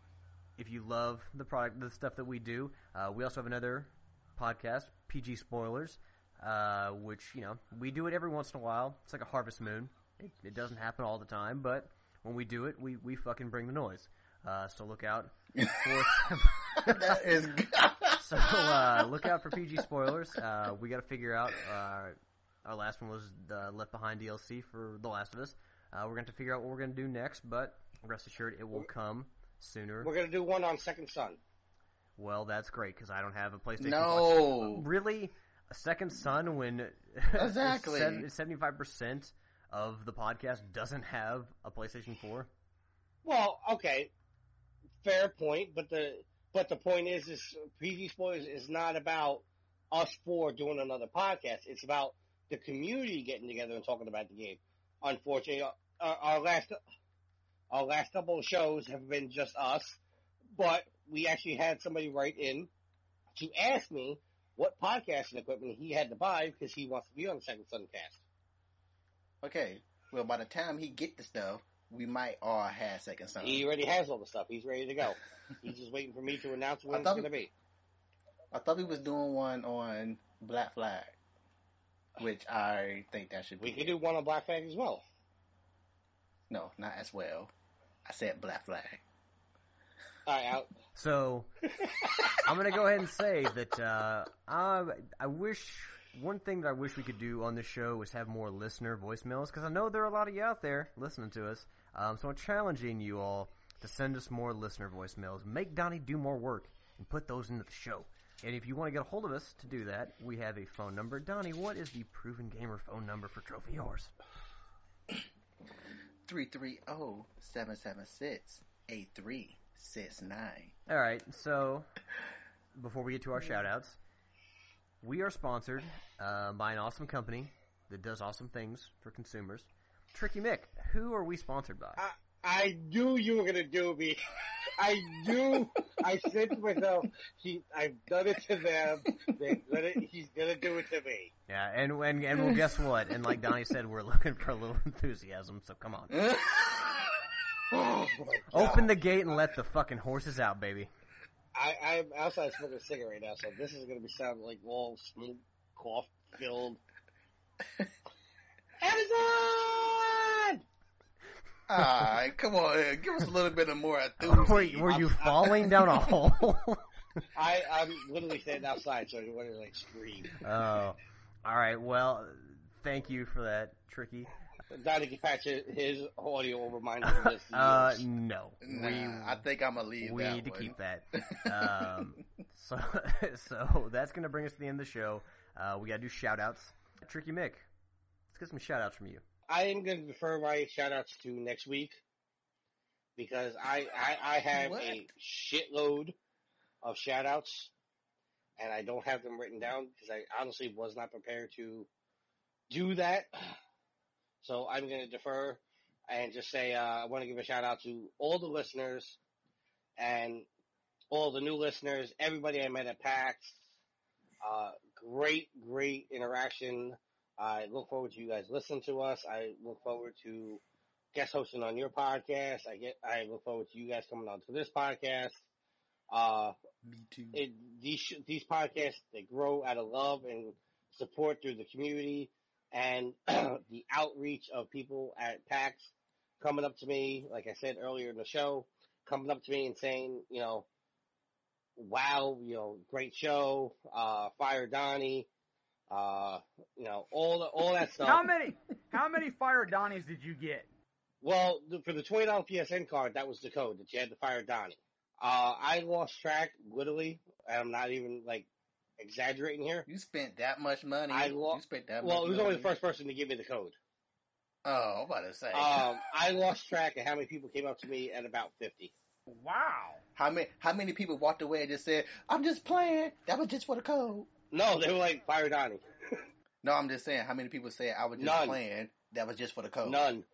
if you love the product, the stuff that we do, uh, we also have another podcast, P G Spoilers, uh, which, you know, we do it every once in a while. It's like a Harvest Moon. It, it doesn't happen all the time, but when we do it, we, we fucking bring the noise. Uh, so look out for that is good. So uh, look out for P G Spoilers. Uh, we got to figure out. Uh, our last one was the Left Behind D L C for The Last of Us. Uh, we're going to figure out what we're going to do next, but rest assured, it will come sooner. We're going to do one on Second Son. Well, that's great because I don't have a PlayStation. No, Plus. Really, a Second Son when exactly seventy-five percent of the podcast doesn't have a PlayStation four. Well, okay, fair point, but the but the point is, is P G Spoilers is not about us four doing another podcast. It's about the community getting together and talking about the game. Unfortunately, our, our last our last couple of shows have been just us, but we actually had somebody write in to ask me what podcasting equipment he had to buy because he wants to be on the Second Son cast. Okay, well, by the time he get the stuff, we might all have Second Son. He already has all the stuff. He's ready to go. He's just waiting for me to announce when it's going to be. I thought we was doing one on Black Flag, which I think that should be. We could do one on Black Flag as well. No, not as well. I said Black Flag. All right, out. So I'm going to go ahead and say that uh, I, I wish one thing that I wish we could do on this show was have more listener voicemails, because I know there are a lot of you out there listening to us. Um, so I'm challenging you all to send us more listener voicemails. Make Donnie do more work and put those into the show. And if you want to get a hold of us to do that, we have a phone number. Donnie, what is the Proven Gamer phone number for Trophy Horse? three three zero, seven seven six, eight three six nine. All right, so before we get to our shout-outs, we are sponsored uh, by an awesome company that does awesome things for consumers. Tricky Mick, who are we sponsored by? I, I knew you were gonna do me. I knew. I said to myself, he, I've done it to them. They're gonna, he's gonna do it to me. Yeah, and and and well, guess what? And like Donnie said, we're looking for a little enthusiasm. So come on, Oh, open the gate and let the fucking horses out, baby. I, I'm outside smoking a cigarette right now, so this is gonna be sounding like all smoke, cough filled. Amazon! Ah, come on, give us a little bit of more enthusiasm. Were, were you falling down a hole? I, I'm literally standing outside, so I want to like scream. Oh, all right. Well, thank you for that, Tricky. Donnie can patch his audio over mine. Uh, no. Nah, we, I think I'm gonna leave we that need to one. keep that. Um, so, so that's gonna bring us to the end of the show. Uh, we gotta do shout outs. Tricky Mick, let's get some shout outs from you. I am going to defer my shout-outs to next week because I, I, I have What? a shitload of shout-outs, and I don't have them written down because I honestly was not prepared to do that. So I'm going to defer and just say uh, I want to give a shout-out to all the listeners and all the new listeners, everybody I met at PAX. Uh, great, great interaction. I look forward to you guys listening to us. I look forward to guest hosting on your podcast. I get. I look forward to you guys coming on to this podcast. Uh, Me too. it, these sh- these podcasts, they grow out of love and support through the community and the outreach of people at PAX coming up to me, like I said earlier in the show, coming up to me and saying, you know, wow, you know, great show, uh, fire Donnie. Uh, you know, all the, all that stuff. How many how many Fire Donnies did you get? Well, the, for the twenty dollar P S N card, that was the code that you had to fire Donnie. Uh, I lost track, literally, and I'm not even, like, exaggerating here. You spent that much money. I lo- you spent that Well, much it was money. only the first person to give me the code. Oh, I'm about to say. Um, I lost track of how many people came up to me at about fifty. Wow. how many how many people walked away and just said, "I'm just playing. That was just for the code." No, they were like, fire Donnie. No, I'm just saying, how many people said, "I was just None. playing. That was just for the code." None.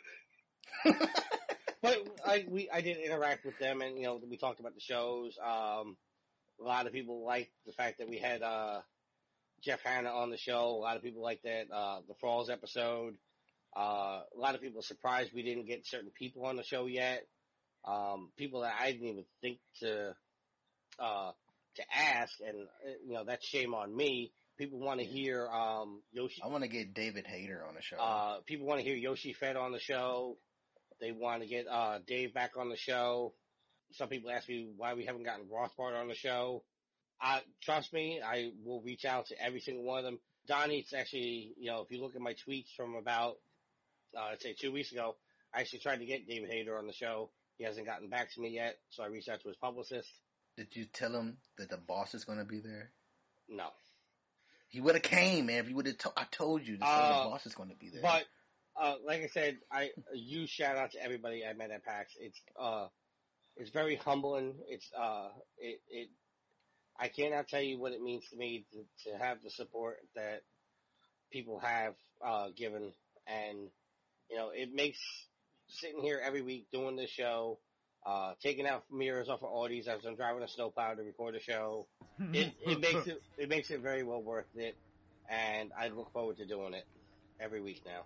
But I we I did interact with them, and you know we talked about the shows. Um, a lot of people liked the fact that we had uh, Jeff Hanna on the show. A lot of people liked that uh, the Falls episode. Uh, a lot of people are surprised we didn't get certain people on the show yet. Um, people that I didn't even think to uh, to ask, and uh, you know that's shame on me. People want to hear um, Yoshi. I want to get David Hayter on the show. Uh, people want to hear Yoshi Fed on the show. They want to get uh, Dave back on the show. Some people ask me why we haven't gotten Rothbard on the show. Uh, trust me, I will reach out to every single one of them. Donnie, it's actually, you know, if you look at my tweets from about, uh, I'd say two weeks ago, I actually tried to get David Hayter on the show. He hasn't gotten back to me yet, so I reached out to his publicist. Did you tell him that the boss is going to be there? No. He would have came, man. If you would have, to- I told you, to say Uh, the boss is going to be there. But, uh, like I said, I, a huge shout out to everybody I met at PAX. It's, uh, it's very humbling. It's, uh, it, it, I cannot tell you what it means to me to, to have the support that people have, uh, given. And, you know, it makes sitting here every week doing this show, uh, taking out mirrors off of Audis as I'm driving a snowplow to record a show. It, it makes it, it makes it very well worth it. And I look forward to doing it every week now.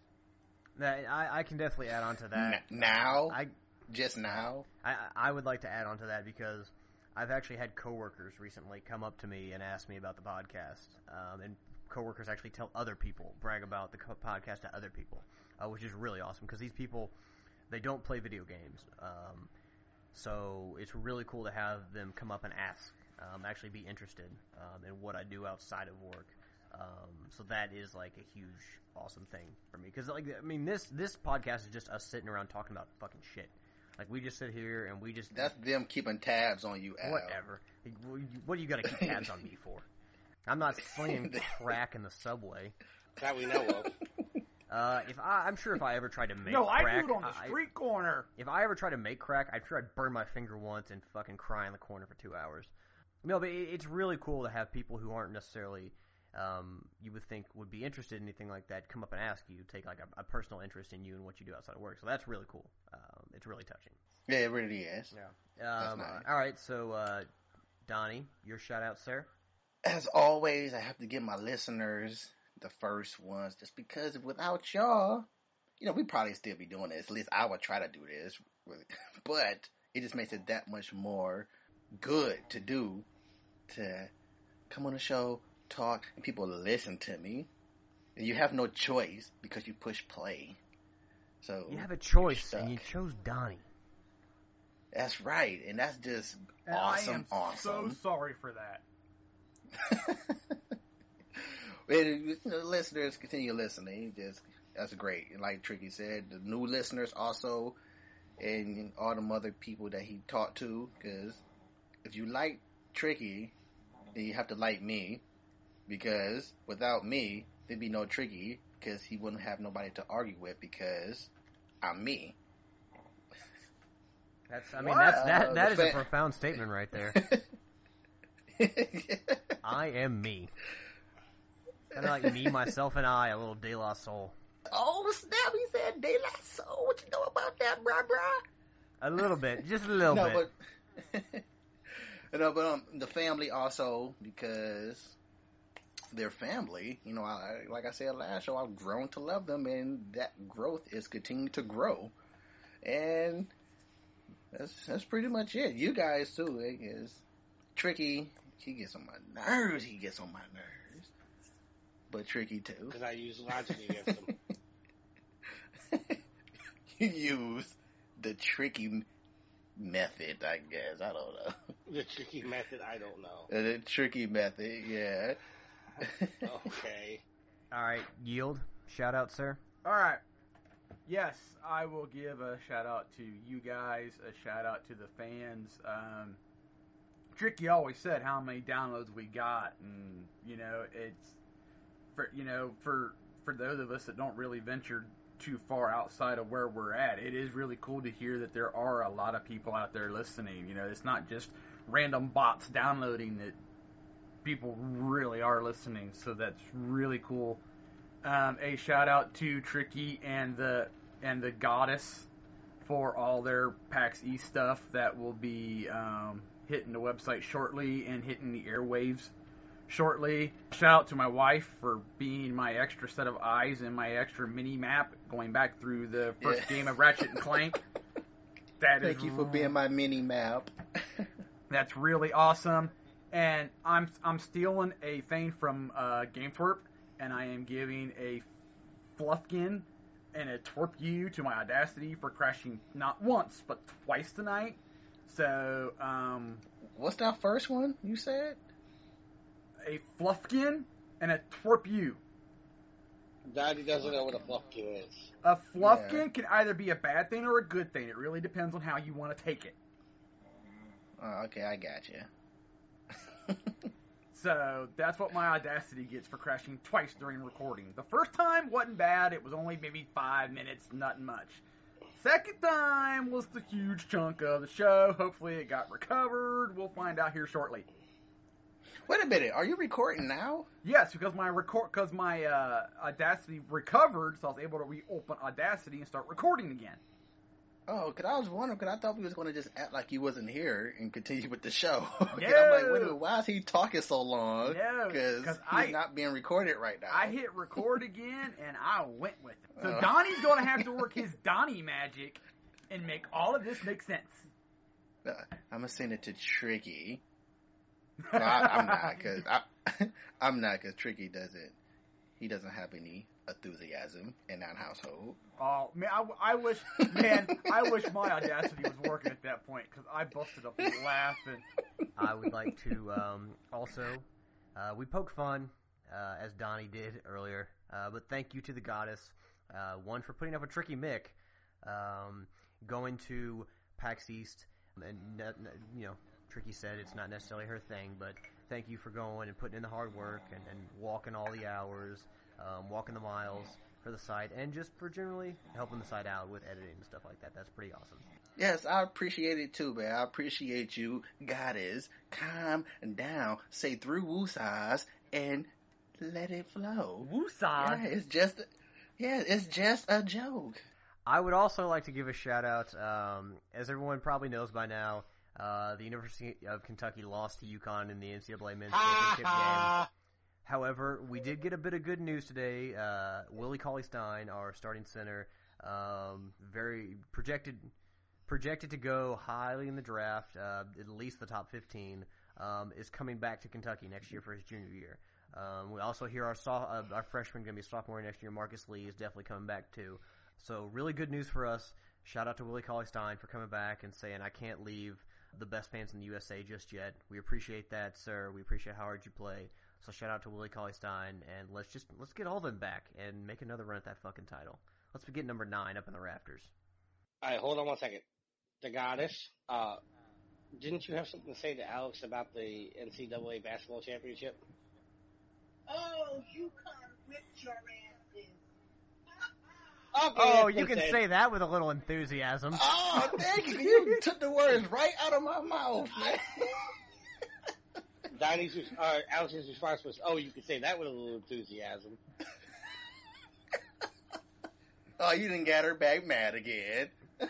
That, I, I can definitely add on to that. N- now, I, just now. I I would like to add on to that because I've actually had coworkers recently come up to me and ask me about the podcast, um, and coworkers actually tell other people, brag about the co- podcast to other people, uh, which is really awesome because these people, they don't play video games, um, so it's really cool to have them come up and ask, um, actually be interested um, in what I do outside of work. Um, so that is like a huge, awesome thing for me. Cause like, I mean, this, this podcast is just us sitting around talking about fucking shit. Like, we just sit here and we just... That's them keeping tabs on you, Al. Whatever. What do you gotta keep tabs on me for? I'm not slinging crack in the subway. That we know of. Uh, if I, I'm sure if I ever tried to make No, I crack... do it on the I- street corner. If I ever tried to make crack, I'm sure I'd burn my finger once and fucking cry in the corner for two hours. No, but it, it's really cool to have people who aren't necessarily... um, you would think would be interested in anything like that come up and ask you, take like a, a personal interest in you and what you do outside of work. So that's really cool. Um, it's really touching. Yeah, it really is. Yeah. Um, nice. All right, so uh, Donnie, your shout out, sir. As always, I have to give my listeners the first ones, just because without y'all, you know, we'd probably still be doing this. At least I would try to do this. But it just makes it that much more good to do, to come on the show, talk, and people listen to me. And you have no choice because you push play. So you have a choice, and you chose Donnie. That's right, and that's just and awesome, I am awesome. so sorry for that. Well, you know, listeners, continue listening. Just that's great. And like Tricky said, the new listeners also, and all the other people that he talked to. Because if you like Tricky, then you have to like me. Because without me, there'd be no Tricky. Because he wouldn't have nobody to argue with. Because I'm me. That's. I mean, What? that's that. That Uh, is the a fa- profound statement right there. I am me. Kind of like me, myself, and I, a little De La Soul. Oh, snap, he said De La Soul. What you know about that, brah, brah? A little bit, just a little no, bit. But, no, but um, the family also, because they're family. You know, I, like I said last show, I've grown to love them, and that growth is continuing to grow. And that's that's pretty much it. You guys, too, I guess. Tricky, he gets on my nerves. He gets on my nerves. But Tricky too. Because I use logic against them. You use the tricky method, I guess. I don't know. The tricky method, I don't know. The tricky method, yeah. Okay. All right, Yield, shout out, sir. All right. Yes, I will give a shout out to you guys, a shout out to the fans. Um, Tricky always said how many downloads we got, and you know, it's for you know for for those of us that don't really venture too far outside of where we're at, it is really cool to hear that there are a lot of people out there listening. You know, it's not just random bots downloading, that people really are listening, so that's really cool. Um, a shout out to Tricky and the and the Goddess for all their PAX East stuff that will be um, hitting the website shortly and hitting the airwaves shortly. Shout out to my wife for being my extra set of eyes and my extra mini map going back through the first Yeah. game of Ratchet and Clank. That Thank is you for being my mini map. That's really awesome. And I'm I'm stealing a thing from uh, GameTwerp, and I am giving a Fluffkin and a Twerp U to my Audacity for crashing not once, but twice tonight. So, um, What's that first one you said? a Fluffkin and a Twerp U. Daddy doesn't know what a fluffkin is. A Fluffkin Yeah. can either be a bad thing or a good thing. It really depends on how you want to take it. Oh, okay, I got you. So that's what my Audacity gets for crashing twice during recording. The first time wasn't bad. It was only maybe five minutes, nothing much. Second time was the huge chunk of the show. Hopefully it got recovered. We'll find out here shortly. Wait a minute, are you recording now? Yes, because my record, because my uh, Audacity recovered, so I was able to reopen Audacity and start recording again. Oh, because I was wondering, because I thought we was going to just act like you wasn't here and continue with the show. And No. I'm like, wait a minute, why is he talking so long? No, Because 'cause he's I- not being recorded right now. I hit record again, and I went with it. So Oh. Donnie's going to have to work his Donnie magic and make all of this make sense. Uh, I'm going to send it to Tricky. No, I, I'm not, because I'm not, because Tricky doesn't, he doesn't have any enthusiasm in that household. Oh man, I, I wish, man, I wish my Audacity was working at that point, because I busted up laughing. I would like to um, also, uh, we poke fun, uh, as Donnie did earlier, uh, but thank you to the Goddess, uh, one for putting up a tricky mic, um, going to PAX East, and ne- ne- you know, Tricky said it's not necessarily her thing, but thank you for going and putting in the hard work and, and walking all the hours, um, walking the miles for the site, and just for generally helping the site out with editing and stuff like that. That's pretty awesome. Yes, I appreciate it too, man. I appreciate you. Goddess, calm down. Say three woosahs and let it flow. Woosah. Yeah, it's just, yeah, it's just a joke. I would also like to give a shout out, um, as everyone probably knows by now, uh, the University of Kentucky lost to UConn in the N C double A men's championship game. However, we did get a bit of good news today. Uh, Willie Cauley-Stein, our starting center, um, very projected projected to go highly in the draft, uh, at least the top fifteen, um, is coming back to Kentucky next year for his junior year. Um, we also hear our so- uh, our freshman going to be a sophomore next year, Marcus Lee, is definitely coming back too. So really good news for us. Shout out to Willie Cauley-Stein for coming back and saying, I can't leave the best fans in the U S A just yet. We appreciate that, sir. We appreciate how hard you play. So shout out to Willie Cauley-Stein, and let's just let's get all of them back and make another run at that fucking title. Let's get number nine up in the rafters. All right, hold on one second. The goddess, uh, didn't you have something to say to Alex about the N C double A basketball championship? Oh, UConn whipped your asses. Okay, Oh, that's you can it. say that with a little enthusiasm. Oh, thank you. You took the words right out of my mouth, man. Donnie's, uh, Alex's response was, oh, you can say that with a little enthusiasm. Oh, you didn't get her back mad again.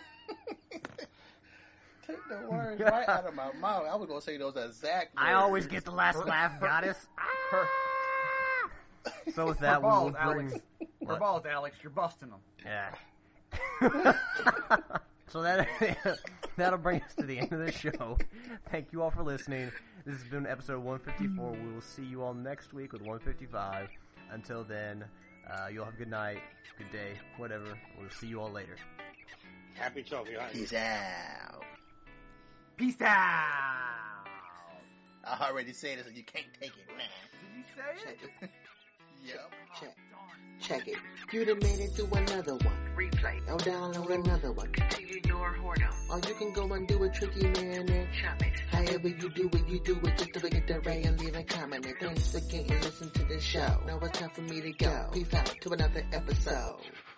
Took the words right out of my mouth. I was going to say those exact words. I always get the last laugh, goddess. Her, So with her that, we'll balls, bring... Alex. Her What? balls, Alex. You're busting them. Yeah. So that that'll bring us to the end of the show. Thank you all for listening. This has been episode one fifty-four. We will see you all next week with one fifty-five. Until then, uh, you'll have a good night, good day, whatever. We'll see you all later. Happy trophy hunting. Peace out. Peace out. I already said it, so you can't take it, man. Did you say it? Check it. Yep. Check. Check it. You done made it to another one. Replay. Or download another one. Continue your whoredom. Or you can go and do a tricky man and chop it. However you do it, you do it. Just to forget the ray and leave a comment. And thanks again and listen to the show. Now it's time for me to go. Peace out to another episode.